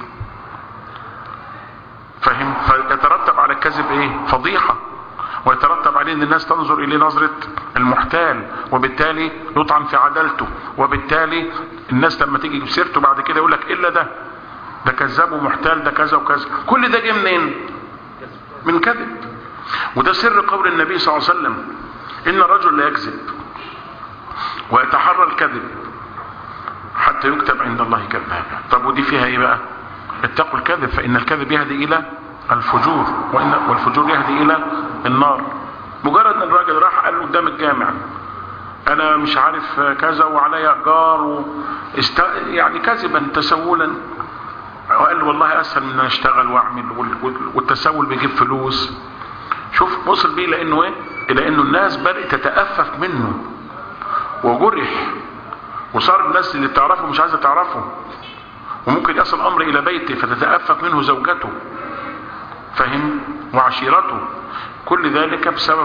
فاهم؟ فيترتب على الكذب ايه؟ فضيحه، ويترتب عليه ان الناس تنظر اليه نظره المحتال، وبالتالي يطعن في عدالته، وبالتالي الناس لما تيجي بسيرته بعد كده يقول لك الا ده كذاب ومحتال، ده كذا وكذا. كل ده جه منين؟ من كذب. وده سر قول النبي صلى الله عليه وسلم ان الرجل لا يكذب ويتحرى الكذب حتى يكتب عند الله كذابا. طب ودي فيها ايه بقى؟ اتقوا الكذب فان الكذب يهدي الى الفجور، والفجور يهدي الى النار. مجرد ان الراجل راح قال له قدام الجامع انا مش عارف كذا وعليا ايجار يعني كذبا تسولا، وقال له والله اسهل من ان اشتغل واعمل، والتسول بيجيب فلوس. شوف وصل بيه لانه ايه؟ الى انه الناس بدأت تتأفف منه وجرح، وصار الناس اللي تعرفه مش عايزه تعرفه، وممكن يصل الامر الى بيته فتتأفف منه زوجته، فهم؟ وعشيرته. كل ذلك بسبب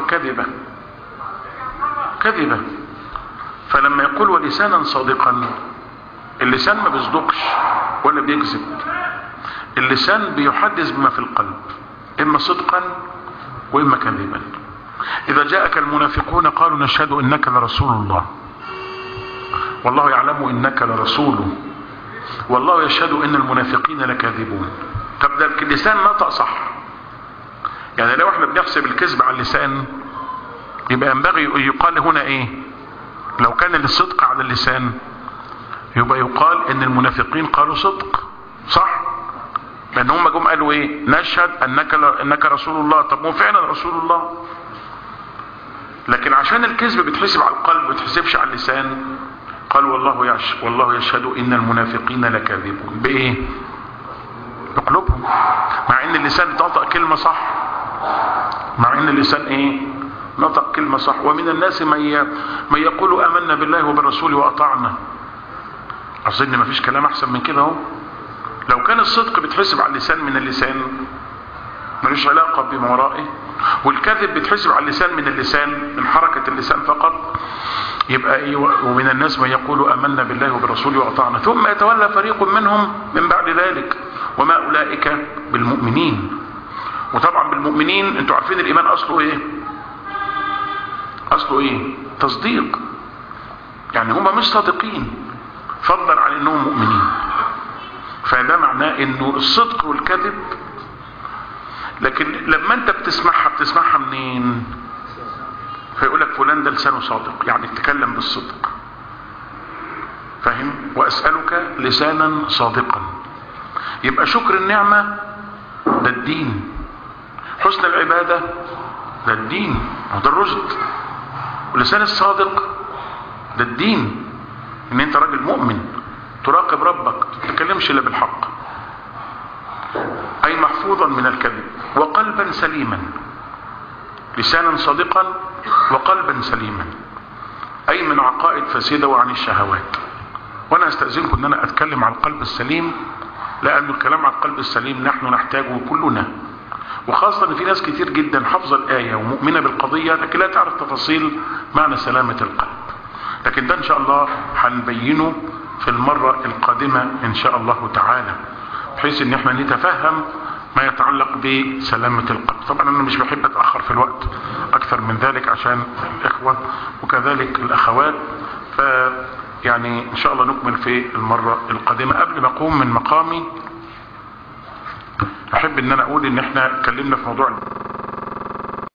كذبة. فلما يقول ولسانا صادقا، اللسان ما بيصدقش ولا بيكذب، اللسان بيحدث بما في القلب، اما صدقا واما كذبا. اذا جاءك المنافقون قالوا نشهد انك لرسول الله والله يعلم انك لرسوله والله يشهد ان المنافقين لكاذبون. طب ده اللسان نطق صح. يعني لو احنا بنحسب الكذب على اللسان يبقى ينبغي يقال هنا ايه؟ لو كان الصدق على اللسان يبقى يقال ان المنافقين قالوا صدق، صح؟ لان هم جم قالوا ايه؟ نشهد انك رسول الله. طب هو فعلا رسول الله، لكن عشان الكذب بيتحسب على القلب ما بيتحسبش على اللسان، قال والله يشهد ان المنافقين لكاذبون. بايه؟ بقلوبهم. مع ان اللسان نطق كلمه صح، مع ان اللسان ايه؟ نطق كلمه صح. ومن الناس من يقول امنا بالله وبالرسول واطعنا. اظن ما فيش كلام احسن من كده اهو. لو كان الصدق بيتحسب على اللسان من اللسان ملوش علاقه بما ورائه، والكذب بيتحسب على اللسان من اللسان، من حركه اللسان فقط، يبقى ايه؟ ومن الناس من يقول امنا بالله وبالرسول واطعنا ثم يتولى فريق منهم من بعد ذلك وما اولئك بالمؤمنين. وطبعا بالمؤمنين انتوا عارفين الايمان اصله ايه؟ اصله ايه؟ تصديق. يعني هم مش صادقين فضلا عن انهم مؤمنين. فده معناه انه الصدق والكذب، لكن لما انت بتسمعها منين؟ فيقول لك فلان ده لسانه صادق، يعني تكلم بالصدق، فاهم؟ واسألك لسانا صادقا. يبقى شكر النعمة ده الدين، حسن العبادة ده الدين وده الرشد، واللسان الصادق ده الدين، ان انت راجل مؤمن تراقب ربك ما تتكلمش الا بالحق، اي محفوظا من الكذب، وقلبا سليما. لسانا صادقا وقلبا سليما، اي من عقائد فاسدة وعن الشهوات. وانا استأذنكم ان انا اتكلم عن القلب السليم، لان الكلام عن القلب السليم نحن نحتاجه كلنا، وخاصة ان في ناس كتير جدا حافظة الآية ومؤمنة بالقضية لكن لا تعرف تفاصيل معنى سلامة القلب. لكن ده ان شاء الله هنبينه في المرة القادمة ان شاء الله تعالى، بحيث ان احنا نتفهم ما يتعلق بسلامة القلب. طبعا انا مش بحب اتأخر في الوقت اكثر من ذلك عشان الاخوة وكذلك الاخوات، يعني ان شاء الله نكمل في المرة القادمة. قبل ما اقوم من مقامي احب ان انا اقول ان احنا اتكلمنا في موضوع